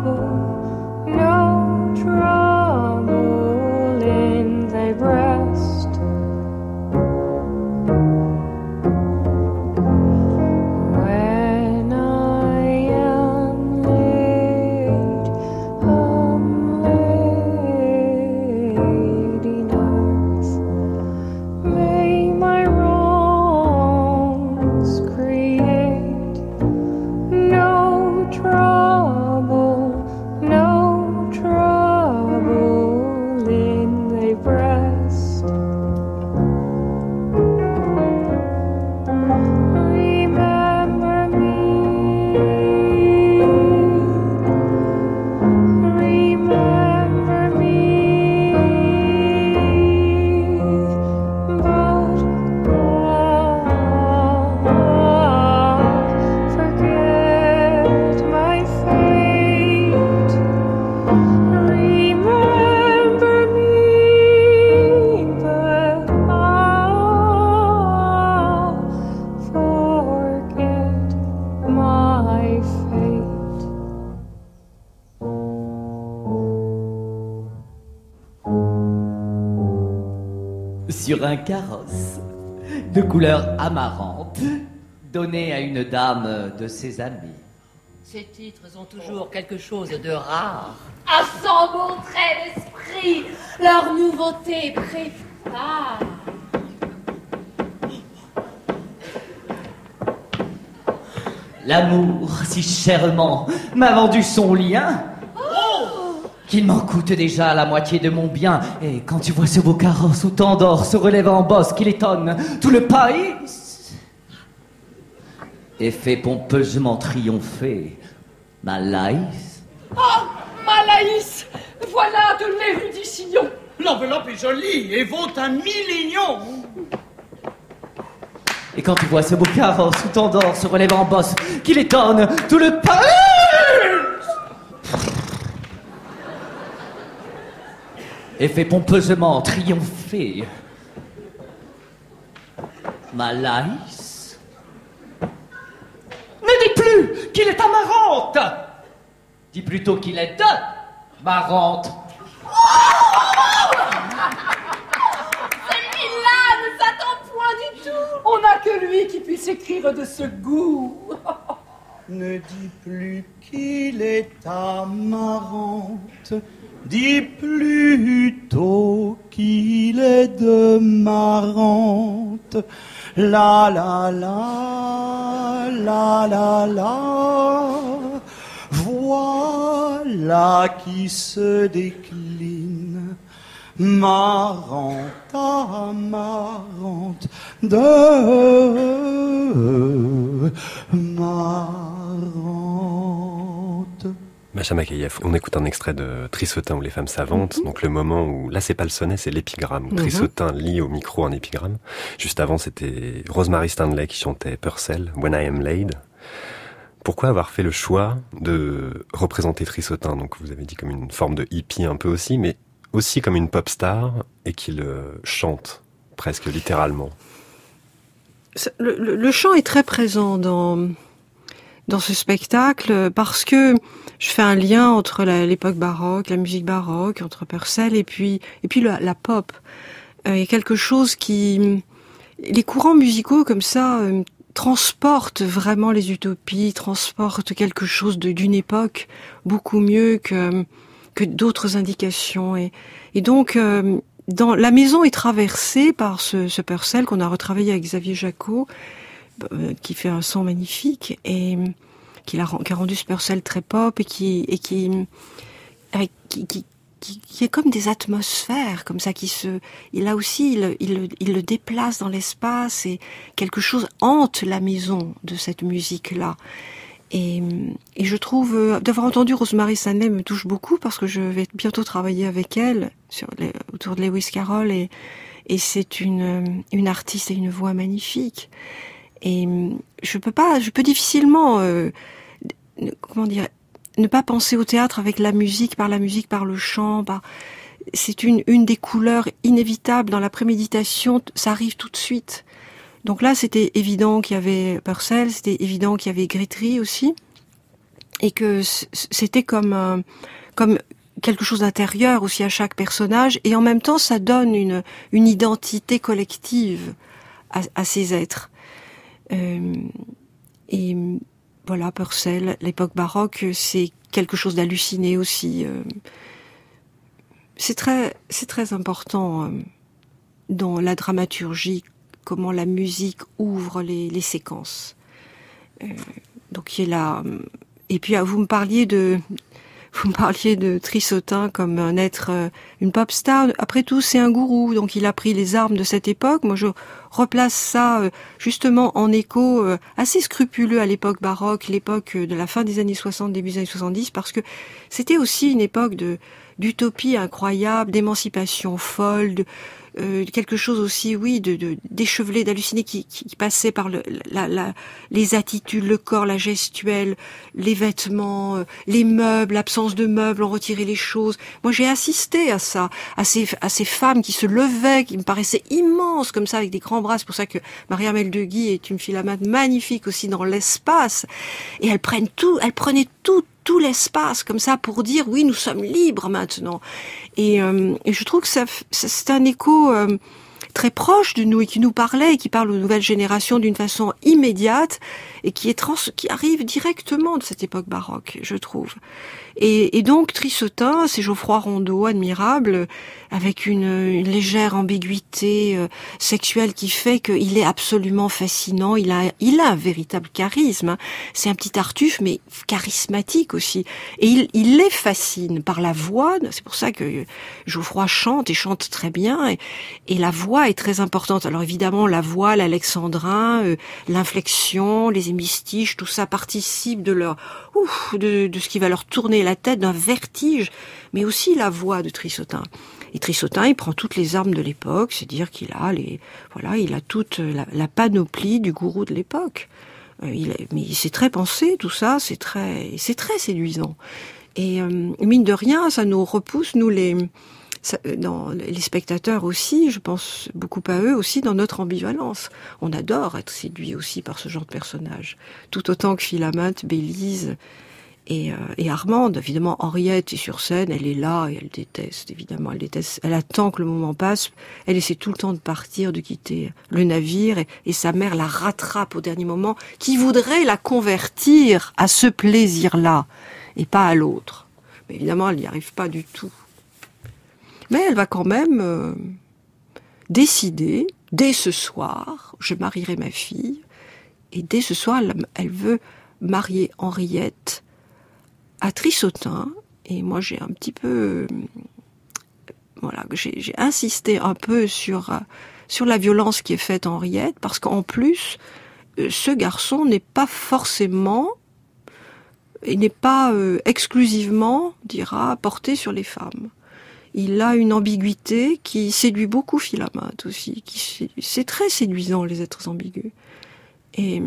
Trouble in thy breast. trouble, no trouble in thy breast. Remember me, remember me, but ah, forget my fate. Remember me, but ah, forget my fate. Sur un carrosse de couleur amarante, donné à une dame de ses amis. Ces titres ont toujours quelque chose de rare. À son beau trait d'esprit, leur nouveauté prépare. L'amour, si chèrement, m'a vendu son lien, qu'il m'en coûte déjà la moitié de mon bien. Et quand tu vois ce beau carrosse où tant d'or se relève en bosse qu'il étonne tout le pays, et fait pompeusement triompher ma Laïs. Oh, ma Laïs, voilà de l'érudition. L'enveloppe est jolie et vaut un million. Et quand tu vois ce beau carrosse où tant d'or se relève en bosse qu'il étonne tout le pays, et fait pompeusement triompher ma Laïs. Ne dis plus qu'il est amarante, dis plutôt qu'il est de marrante. Celui-là ne s'attend point du tout. On n'a que lui qui puisse écrire de ce goût. Ne dis plus qu'il est amarante, dis plutôt qu'il est de marrante. La la la, la la la, voilà qui se décline, marrante amarante de marrante. Macha Makayev, on écoute un extrait de Trissotin ou les femmes savantes, mm-hmm. donc le moment où, là c'est pas le sonnet, c'est l'épigramme. Mm-hmm. Trissotin lit au micro un épigramme. Juste avant, c'était Rosemary Stanley qui chantait Purcell, When I Am Laid. Pourquoi avoir fait le choix de représenter Trissotin, donc vous avez dit comme une forme de hippie un peu aussi, mais aussi comme une pop star, et qu'il chante presque littéralement? Le, le, le chant est très présent dans... dans ce spectacle, parce que je fais un lien entre la, l'époque baroque, la musique baroque, entre Purcell et puis et puis la, la pop. Euh, il y a quelque chose qui, les courants musicaux comme ça euh, transportent vraiment les utopies, transportent quelque chose de, d'une époque beaucoup mieux que que d'autres indications. Et, et donc euh, dans la maison est traversée par ce, ce Purcell qu'on a retravaillé avec Xavier Jacot, qui fait un son magnifique et qui, a, qui a rendu ce Purcell très pop et qui et qui, avec, qui, qui, qui qui est comme des atmosphères comme ça qui se, et là aussi il, il, il le déplace dans l'espace et quelque chose hante la maison de cette musique là. Et, et je trouve d'avoir entendu Rosemary Stanley me touche beaucoup parce que je vais bientôt travailler avec elle sur les, autour de Lewis Carroll et et c'est une une artiste et une voix magnifique. Et je peux pas, je peux difficilement, euh, comment dire, ne pas penser au théâtre avec la musique, par la musique, par le chant. Par... C'est une une des couleurs inévitables dans la préméditation. Ça arrive tout de suite. Donc là, c'était évident qu'il y avait Purcell, c'était évident qu'il y avait Grétry aussi, et que c'était comme un, comme quelque chose d'intérieur aussi à chaque personnage. Et en même temps, ça donne une une identité collective à, à ces êtres. Euh, et voilà, Purcell, l'époque baroque, c'est quelque chose d'halluciné aussi. Euh, c'est très, c'est très important euh, dans la dramaturgie, comment la musique ouvre les, les séquences. Euh, donc il y a la, Et puis, vous me parliez de, vous me parliez de Trissotin comme un être, euh, une pop star. Après tout, c'est un gourou, donc il a pris les armes de cette époque. Moi, je replace ça euh, justement en écho euh, assez scrupuleux à l'époque baroque, l'époque de la fin des années soixante, début des années soixante-dix, parce que c'était aussi une époque de d'utopie incroyable, d'émancipation folle, de Euh, quelque chose aussi, oui, de, de d'échevelé, d'halluciné, qui, qui, qui passait par le, la, la, les attitudes, le corps, la gestuelle, les vêtements, euh, les meubles, l'absence de meubles, on retirait les choses. Moi, j'ai assisté à ça, à ces, à ces femmes qui se levaient, qui me paraissaient immenses, comme ça, avec des grands bras. C'est pour ça que Marie-Armelle de Guy est une philamate magnifique aussi dans l'espace. Et elles prennent tout, elles prenaient tout, tout l'espace comme ça pour dire oui, nous sommes libres maintenant. Et, euh, et je trouve que ça, ça c'est un écho euh, très proche de nous et qui nous parlait et qui parle aux nouvelles générations d'une façon immédiate et qui est trans, qui arrive directement de cette époque baroque, je trouve. Et, et donc Trissotin, c'est Geoffroy Rondeau, admirable, avec une, une légère ambiguïté euh, sexuelle qui fait qu'il est absolument fascinant. Il a, il a un véritable charisme. Hein. C'est un petit Tartuffe, mais charismatique aussi. Et il, il les fascine par la voix. C'est pour ça que Geoffroy chante et chante très bien. Et, et la voix est très importante. Alors évidemment, la voix, l'alexandrin, euh, l'inflexion, les hémistiches, tout ça participe de leur, ouf, de, de ce qui va leur tourner la tête, d'un vertige, mais aussi la voix de Trissotin. Et Trissotin, il prend toutes les armes de l'époque, c'est-à-dire qu'il a les, voilà, il a toute la, la panoplie du gourou de l'époque. Euh, il est, mais c'est très pensé, tout ça, c'est très, c'est très séduisant. Et euh, mine de rien, ça nous repousse, nous les, ça, dans les spectateurs aussi, je pense beaucoup à eux aussi dans notre ambivalence. On adore être séduit aussi par ce genre de personnage, tout autant que Philaminte, Bélise. Et, euh, et Armande, évidemment, Henriette est sur scène, elle est là et elle déteste, évidemment, elle déteste, elle attend que le moment passe, elle essaie tout le temps de partir, de quitter le navire, et, et sa mère la rattrape au dernier moment, qui voudrait la convertir à ce plaisir-là, et pas à l'autre. Mais évidemment, elle n'y arrive pas du tout. Mais elle va quand même euh, décider, dès ce soir, je marierai ma fille, et dès ce soir, elle, elle veut marier Henriette à Trissotin, et moi j'ai un petit peu, euh, voilà, j'ai, j'ai insisté un peu sur euh, sur la violence qui est faite à Henriette, parce qu'en plus, euh, ce garçon n'est pas forcément, il n'est pas euh, exclusivement, on dira, porté sur les femmes. Il a une ambiguïté qui séduit beaucoup Philaminte aussi, qui c'est très séduisant les êtres ambigus. Et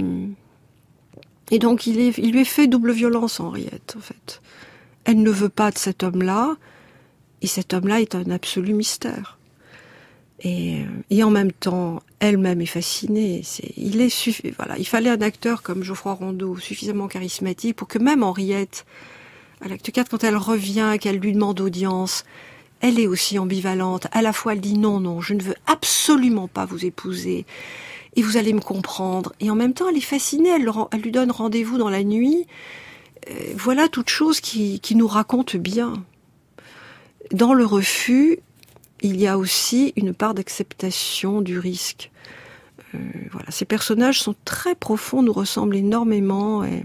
Et donc, il, est, il lui est fait double violence, Henriette, en fait. Elle ne veut pas de cet homme-là, et cet homme-là est un absolu mystère. Et, et en même temps, elle-même est fascinée. C'est, il est suffi, voilà, il fallait un acteur comme Geoffroy Rondeau, suffisamment charismatique, pour que même Henriette, à l'acte quatre, quand elle revient, qu'elle lui demande audience, elle est aussi ambivalente. À la fois, elle dit non, non, je ne veux absolument pas vous épouser. Et vous allez me comprendre. Et en même temps, elle est fascinée, elle, le, elle lui donne rendez-vous dans la nuit. Euh, voilà toute chose qui, qui nous raconte bien. Dans le refus, il y a aussi une part d'acceptation du risque. Euh, voilà, ces personnages sont très profonds, nous ressemblent énormément et,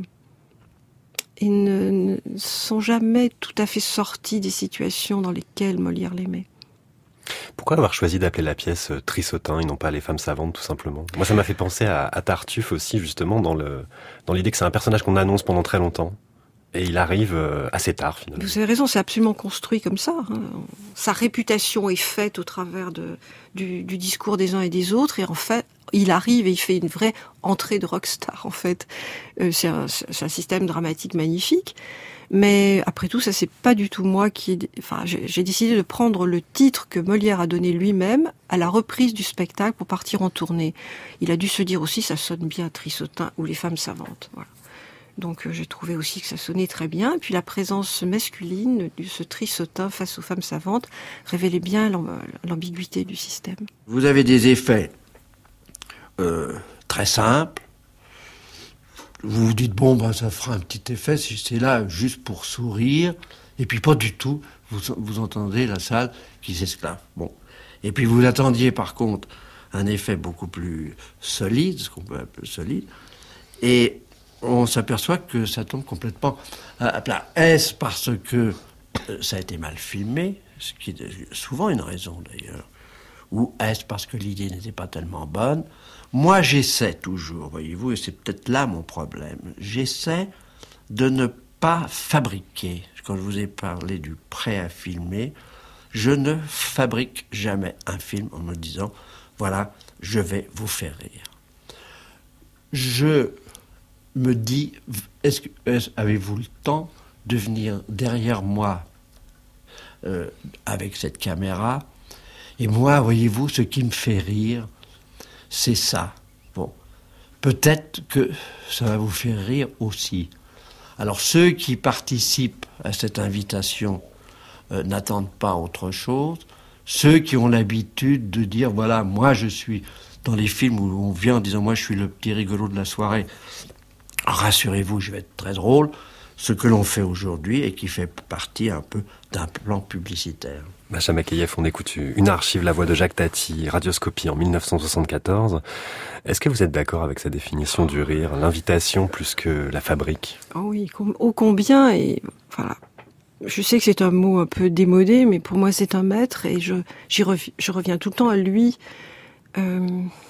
et ne, ne sont jamais tout à fait sortis des situations dans lesquelles Molière l'aimait. Pourquoi avoir choisi d'appeler la pièce Trissotin et non pas Les Femmes Savantes, tout simplement ? Moi, ça m'a fait penser à, à Tartuffe aussi, justement, dans, le, dans l'idée que c'est un personnage qu'on annonce pendant très longtemps. Et il arrive assez tard, finalement. Vous avez raison, c'est absolument construit comme ça. Hein. Sa réputation est faite au travers de, du, du discours des uns et des autres. Et en fait, il arrive et il fait une vraie entrée de rockstar, en fait. Euh, c'est, un, c'est un système dramatique magnifique. Mais après tout, ça c'est pas du tout moi qui... Enfin, j'ai, j'ai décidé de prendre le titre que Molière a donné lui-même à la reprise du spectacle pour partir en tournée. Il a dû se dire aussi, ça sonne bien Trissotin ou Les Femmes Savantes. Voilà. Donc euh, j'ai trouvé aussi que ça sonnait très bien. Et puis la présence masculine de ce Trissotin face aux femmes savantes révélait bien l'ambiguïté du système. Vous avez des effets euh, très simples. Vous vous dites, bon, ben, ça fera un petit effet si c'est là juste pour sourire. Et puis pas du tout. Vous, vous entendez la salle qui s'esclave. Bon. Et puis vous attendiez par contre un effet beaucoup plus solide, ce qu'on peut appeler solide. Et on s'aperçoit que ça tombe complètement à plat. Est-ce parce que ça a été mal filmé, ce qui est souvent une raison d'ailleurs, ou est-ce parce que l'idée n'était pas tellement bonne? Moi, j'essaie toujours, voyez-vous, et c'est peut-être là mon problème, j'essaie de ne pas fabriquer. Quand je vous ai parlé du prêt à filmer, je ne fabrique jamais un film en me disant, voilà, je vais vous faire rire. Je me dis, est-ce que, est-ce, avez-vous le temps de venir derrière moi euh, avec cette caméra? Et moi, voyez-vous, ce qui me fait rire, c'est ça. Bon, peut-être que ça va vous faire rire aussi. Alors ceux qui participent à cette invitation euh, n'attendent pas autre chose. Ceux qui ont l'habitude de dire, voilà, moi je suis dans les films où on vient en disant, moi je suis le petit rigolo de la soirée, rassurez-vous, je vais être très drôle. Ce que l'on fait aujourd'hui et qui fait partie un peu d'un plan publicitaire. Macha Makeyef, on écoute une archive, la voix de Jacques Tati, Radioscopie en dix-neuf cent soixante-quatorze. Est-ce que vous êtes d'accord avec sa définition du rire, l'invitation plus que la fabrique? Oh oui, ô combien, et voilà. Je sais que c'est un mot un peu démodé, mais pour moi c'est un maître, et je, j'y rev- je reviens tout le temps à lui. Euh,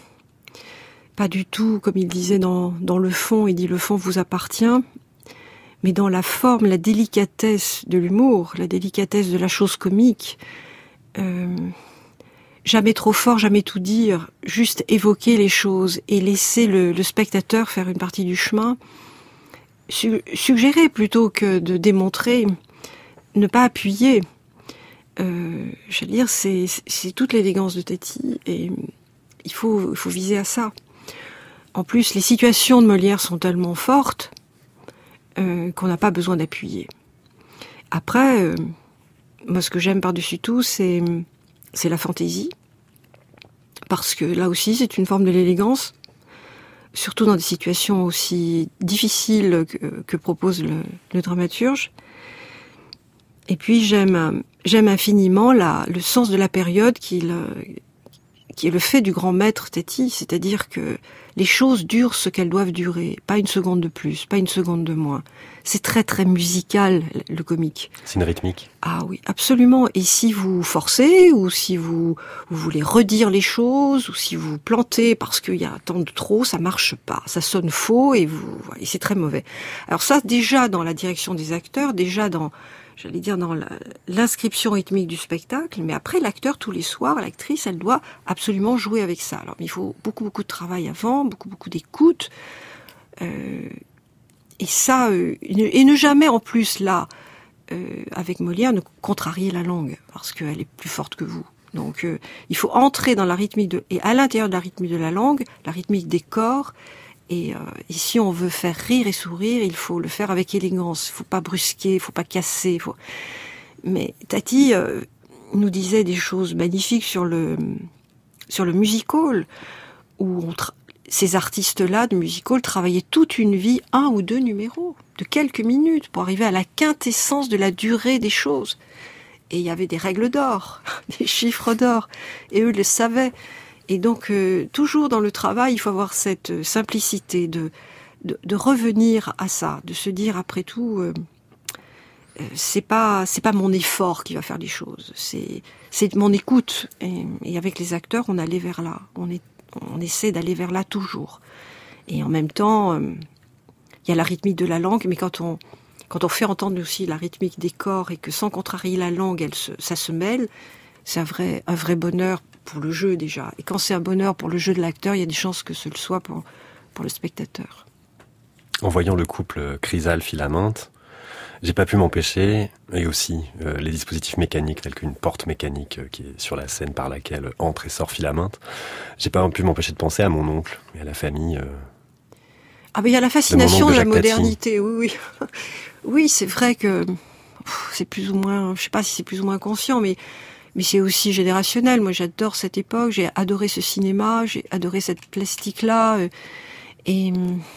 pas du tout, comme il disait dans, dans le fond, il dit le fond vous appartient, mais dans la forme, la délicatesse de l'humour, la délicatesse de la chose comique, euh, jamais trop fort, jamais tout dire, juste évoquer les choses et laisser le, le spectateur faire une partie du chemin, Su- suggérer plutôt que de démontrer, ne pas appuyer. Euh, j'allais dire, c'est, c'est toute l'élégance de Tati, et il faut, il faut viser à ça. En plus, les situations de Molière sont tellement fortes euh, qu'on n'a pas besoin d'appuyer. Après, euh, moi, ce que j'aime par-dessus tout, c'est, c'est la fantaisie, parce que là aussi, c'est une forme de l'élégance, surtout dans des situations aussi difficiles que, que propose le, le dramaturge. Et puis, j'aime, j'aime infiniment la, le sens de la période qu'il... qui est le fait du grand maître Tati, c'est-à-dire que les choses durent ce qu'elles doivent durer, pas une seconde de plus, pas une seconde de moins. C'est très très musical, le comique. C'est une rythmique. Ah oui, absolument. Et si vous forcez, ou si vous, vous voulez redire les choses, ou si vous plantez parce qu'il y a tant de trop, ça marche pas. Ça sonne faux et vous, et c'est très mauvais. Alors ça, déjà dans la direction des acteurs, déjà dans, j'allais dire dans la, l'inscription rythmique du spectacle, mais après l'acteur tous les soirs, l'actrice, elle doit absolument jouer avec ça. Alors il faut beaucoup beaucoup de travail avant, beaucoup beaucoup d'écoute, euh, et ça, euh, et ne jamais en plus là, euh, avec Molière, ne contrarier la langue parce qu'elle est plus forte que vous. Donc euh, il faut entrer dans la rythmique de, et à l'intérieur de la rythmique de la langue, la rythmique des corps. Et, euh, et si on veut faire rire et sourire, il faut le faire avec élégance. Il faut pas brusquer, il faut pas casser. Faut... Mais Tati euh, nous disait des choses magnifiques sur le sur le music-hall, où on tra- ces artistes-là de music-hall travaillaient toute une vie, un ou deux numéros, de quelques minutes, pour arriver à la quintessence de la durée des choses. Et il y avait des règles d'or, des chiffres d'or, et eux le savaient. Et donc, euh, toujours dans le travail, il faut avoir cette simplicité de, de, de revenir à ça, de se dire, après tout, euh, euh, c'est pas, c'est pas mon effort qui va faire les choses, c'est, c'est mon écoute. Et, et avec les acteurs, on allait vers là, on, est, on essaie d'aller vers là toujours. Et en même temps, euh, il y a la rythmique de la langue, mais quand on, quand on fait entendre aussi la rythmique des corps et que sans contrarier la langue, elle se, ça se mêle, c'est un vrai, un vrai bonheur pour le jeu déjà. Et quand c'est un bonheur pour le jeu de l'acteur, il y a des chances que ce le soit pour, pour le spectateur. En voyant le couple Chrysal-Philaminte, j'ai pas pu m'empêcher, et aussi euh, les dispositifs mécaniques tels qu'une porte mécanique euh, qui est sur la scène par laquelle entre et sort Philaminte, j'ai pas pu m'empêcher de penser à mon oncle et à la famille. Euh, ah ben il y a la fascination de, de la modernité, Tati. oui, oui. Oui, c'est vrai que pff, c'est plus ou moins, je sais pas si c'est plus ou moins conscient, mais Mais c'est aussi générationnel. Moi, j'adore cette époque. J'ai adoré ce cinéma. J'ai adoré cette plastique-là. Et,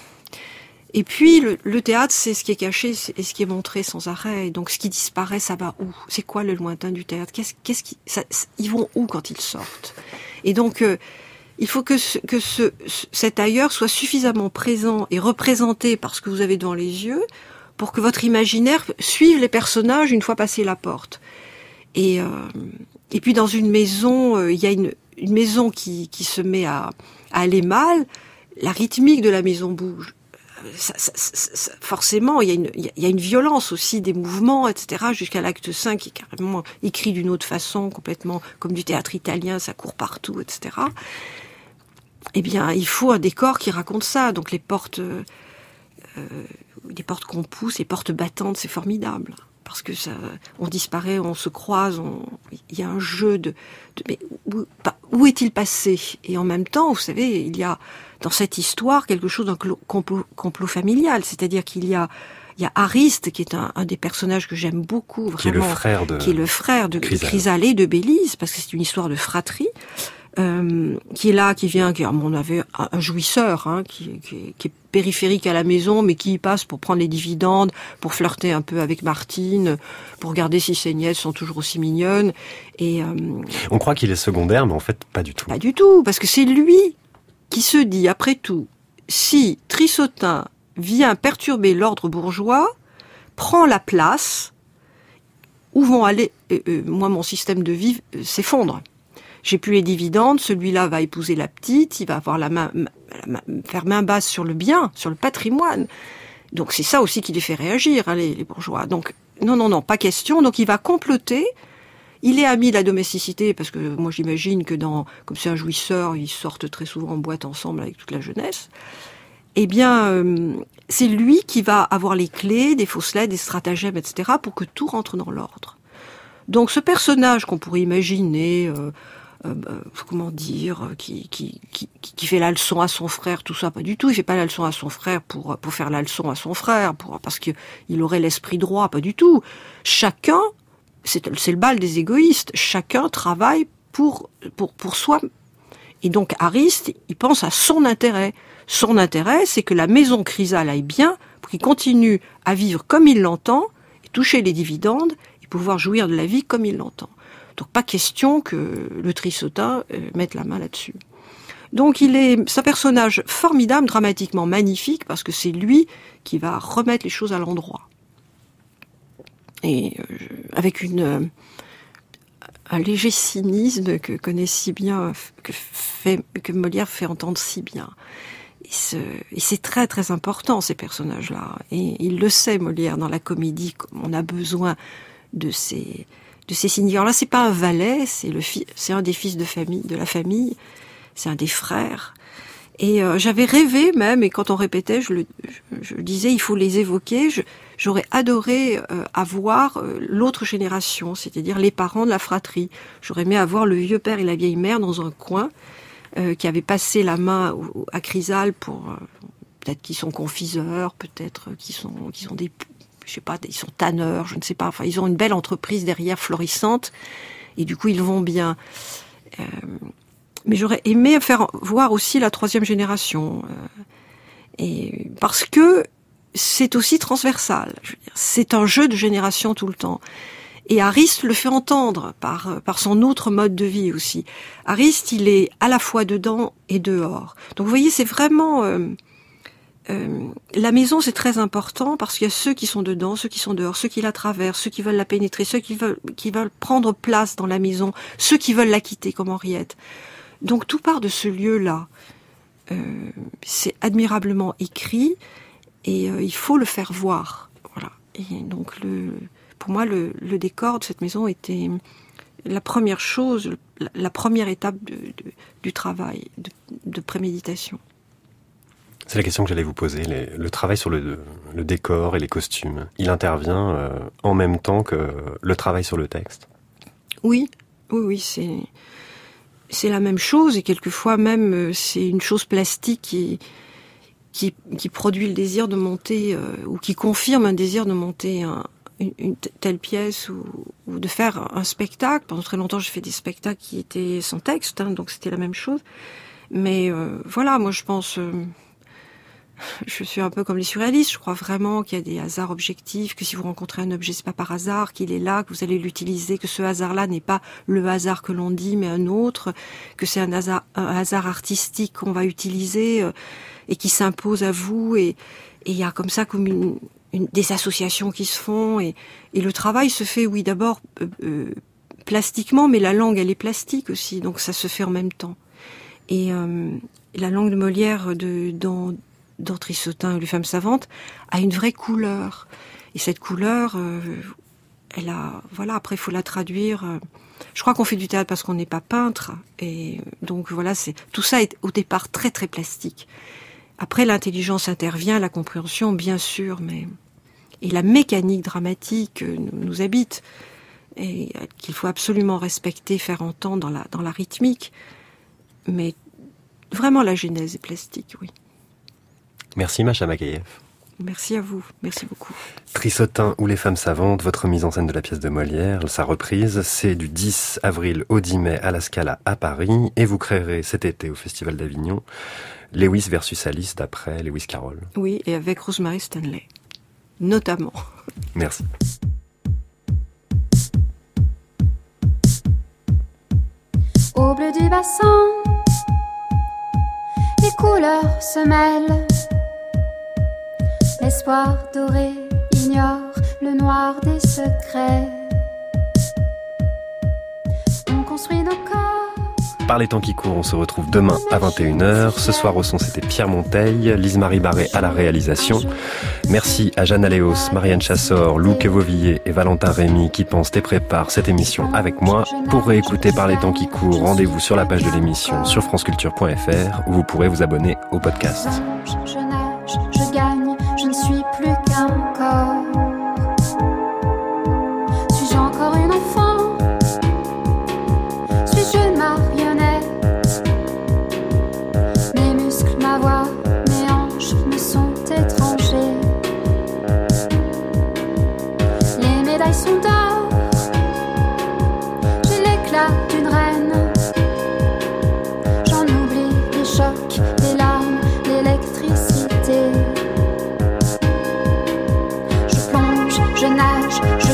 et puis, le, le théâtre, c'est ce qui est caché et ce qui est montré sans arrêt. Et donc, ce qui disparaît, ça va où? C'est quoi le lointain du théâtre? Qu'est-ce, qu'est-ce qui, ça, ils vont où quand ils sortent? Et donc, euh, il faut que, ce, que ce, cet ailleurs soit suffisamment présent et représenté par ce que vous avez devant les yeux pour que votre imaginaire suive les personnages une fois passé la porte. Et, euh, et puis dans une maison, euh, il y a une, une maison qui, qui se met à, à aller mal, la rythmique de la maison bouge. Ça, ça, ça, ça, forcément, il y, a une, il y a une violence aussi des mouvements, et cetera, jusqu'à l'acte cinq, qui est carrément écrit d'une autre façon, complètement comme du théâtre italien, ça court partout, et cetera. Eh bien, il faut un décor qui raconte ça. Donc les portes, euh, les portes qu'on pousse, les portes battantes, c'est formidable. Parce que ça, on disparaît, on se croise, on, il y a un jeu de... de mais où, où est-il passé ? Et en même temps, vous savez, il y a dans cette histoire quelque chose d'un complot, complot familial. C'est-à-dire qu'il y a, il y a Ariste, qui est un, un des personnages que j'aime beaucoup, vraiment, qui est le frère de, qui est le frère de Chrysale. Chrysale et de Bélise, parce que c'est une histoire de fratrie. Euh, qui est là, qui vient, qui on avait un, un jouisseur, hein, qui, qui, qui est périphérique à la maison, mais qui y passe pour prendre les dividendes, pour flirter un peu avec Martine, pour regarder si ses nièces sont toujours aussi mignonnes. Et euh, on croit qu'il est secondaire, mais en fait pas du tout. Pas du tout, parce que c'est lui qui se dit, après tout, si Trissotin vient perturber l'ordre bourgeois, prend la place, où vont aller, euh, euh, moi mon système de vie euh, s'effondre. J'ai plus les dividendes, celui-là va épouser la petite, il va avoir la main, la main, faire main basse sur le bien, sur le patrimoine. Donc c'est ça aussi qui les fait réagir, hein, les, les bourgeois. Donc non, non, non, pas question. Donc il va comploter. Il est ami de la domesticité, parce que moi j'imagine que dans, comme c'est un jouisseur, ils sortent très souvent en boîte ensemble avec toute la jeunesse. Eh bien, euh, c'est lui qui va avoir les clés, des fausses lettres, des stratagèmes, et cetera, pour que tout rentre dans l'ordre. Donc ce personnage qu'on pourrait imaginer... Euh, Euh, comment dire, qui, qui, qui, qui fait la leçon à son frère, tout ça, pas du tout. Il fait pas la leçon à son frère pour, pour faire la leçon à son frère, pour, parce que il aurait l'esprit droit, pas du tout. Chacun, c'est, c'est le bal des égoïstes. Chacun travaille pour, pour, pour soi. Et donc, Ariste, il pense à son intérêt. Son intérêt, c'est que la maison Chrysale aille bien, pour qu'il continue à vivre comme il l'entend, et toucher les dividendes, et pouvoir jouir de la vie comme il l'entend. Donc pas question que le Trissotin euh, mette la main là-dessus. Donc il est, c'est un personnage formidable, dramatiquement magnifique, parce que c'est lui qui va remettre les choses à l'endroit. Et euh, avec une, euh, un léger cynisme que connaît si bien, que, fait, que Molière fait entendre si bien. Et, ce, et c'est très très important, ces personnages-là. Et il le sait, Molière, dans la comédie, on a besoin de ces... de ces signifiants-là. C'est pas un valet, c'est le fi- c'est un des fils de famille, de la famille, c'est un des frères. Et euh, j'avais rêvé même, et quand on répétait, je le, je, je disais, il faut les évoquer. Je, j'aurais adoré euh, avoir euh, l'autre génération, c'est-à-dire les parents de la fratrie. J'aurais aimé avoir le vieux père et la vieille mère dans un coin, euh, qui avaient passé la main au, à Chrysale pour euh, peut-être qu'ils sont confiseurs, peut-être qu'ils sont, qu'ils ont des je sais pas, ils sont tanneurs, je ne sais pas, enfin, ils ont une belle entreprise derrière, florissante, et du coup, ils vont bien. Euh, mais j'aurais aimé faire voir aussi la troisième génération, euh, et parce que c'est aussi transversal. Je veux dire, c'est un jeu de génération tout le temps. Et Ariste le fait entendre par, par son autre mode de vie aussi. Ariste, il est à la fois dedans et dehors. Donc, vous voyez, c'est vraiment... Euh, Euh, la maison, c'est très important parce qu'il y a ceux qui sont dedans, ceux qui sont dehors, ceux qui la traversent, ceux qui veulent la pénétrer, ceux qui veulent, qui veulent prendre place dans la maison, ceux qui veulent la quitter, comme Henriette. Donc tout part de ce lieu-là. Euh, c'est admirablement écrit et euh, il faut le faire voir. Voilà. Et donc le, pour moi, le, le décor de cette maison était la première chose, la, la première étape de, de, du travail, de, de préméditation. C'est la question que j'allais vous poser. Les, le travail sur le, le décor et les costumes, il intervient euh, en même temps que le travail sur le texte ? Oui, oui, oui, c'est, c'est la même chose et quelquefois même c'est une chose plastique qui, qui, qui produit le désir de monter euh, ou qui confirme un désir de monter un, une, une telle pièce ou, ou de faire un spectacle. Pendant très longtemps, j'ai fait des spectacles qui étaient sans texte, hein, donc c'était la même chose. Mais euh, voilà, moi je pense... Euh, Je suis un peu comme les surréalistes. Je crois vraiment qu'il y a des hasards objectifs, que si vous rencontrez un objet, c'est pas par hasard qu'il est là, que vous allez l'utiliser, que ce hasard-là n'est pas le hasard que l'on dit, mais un autre, que c'est un hasard, un hasard artistique qu'on va utiliser euh, et qui s'impose à vous. Et il y a comme ça comme une, une, des associations qui se font. Et, et le travail se fait, oui, d'abord euh, euh, plastiquement, mais la langue, elle est plastique aussi, donc ça se fait en même temps. Et euh, la langue de Molière de, dans dans Trissotin et les femmes savantes a une vraie couleur, et cette couleur euh, elle a voilà après il faut la traduire. Je crois qu'on fait du théâtre parce qu'on n'est pas peintre, et donc voilà, c'est tout ça est au départ très très plastique. Après l'intelligence intervient, la compréhension bien sûr, mais et la mécanique dramatique nous, nous habite et qu'il faut absolument respecter, faire entendre dans la dans la rythmique, mais vraiment la genèse est plastique, oui. Merci Masha Makayev. Merci à vous, merci beaucoup. Trissotin ou les femmes savantes, votre mise en scène de la pièce de Molière, sa reprise, c'est du dix avril au dix mai à la Scala à Paris, et vous créerez cet été au Festival d'Avignon Lewis versus Alice d'après Lewis Carroll. Oui, et avec Rosemary Stanley, notamment. Merci. Au bleu du bassin, les couleurs se mêlent. L'espoir doré ignore le noir des secrets. On construit nos corps. Par les temps qui courent, on se retrouve demain à vingt et une heures. Ce soir au son, c'était Pierre Monteil, Lise-Marie Barré à la réalisation. Merci à Jeanne Aléos, Marianne Chassor, Lou Quevovillier et Valentin Rémy qui pensent et préparent cette émission avec moi. Pour réécouter Par les temps qui courent, rendez-vous sur la page de l'émission sur franceculture point f r où vous pourrez vous abonner au podcast. Je nage, je gagne, je ne suis plus qu'un corps. Suis-je encore une enfant? Suis-je une marionnette? Mes muscles, ma voix, mes hanches me sont étrangers. Les médailles sont d'or, j'ai l'éclat d'une reine. J'en oublie les chocs, les larmes, l'électricité. Je plonge, je nage, je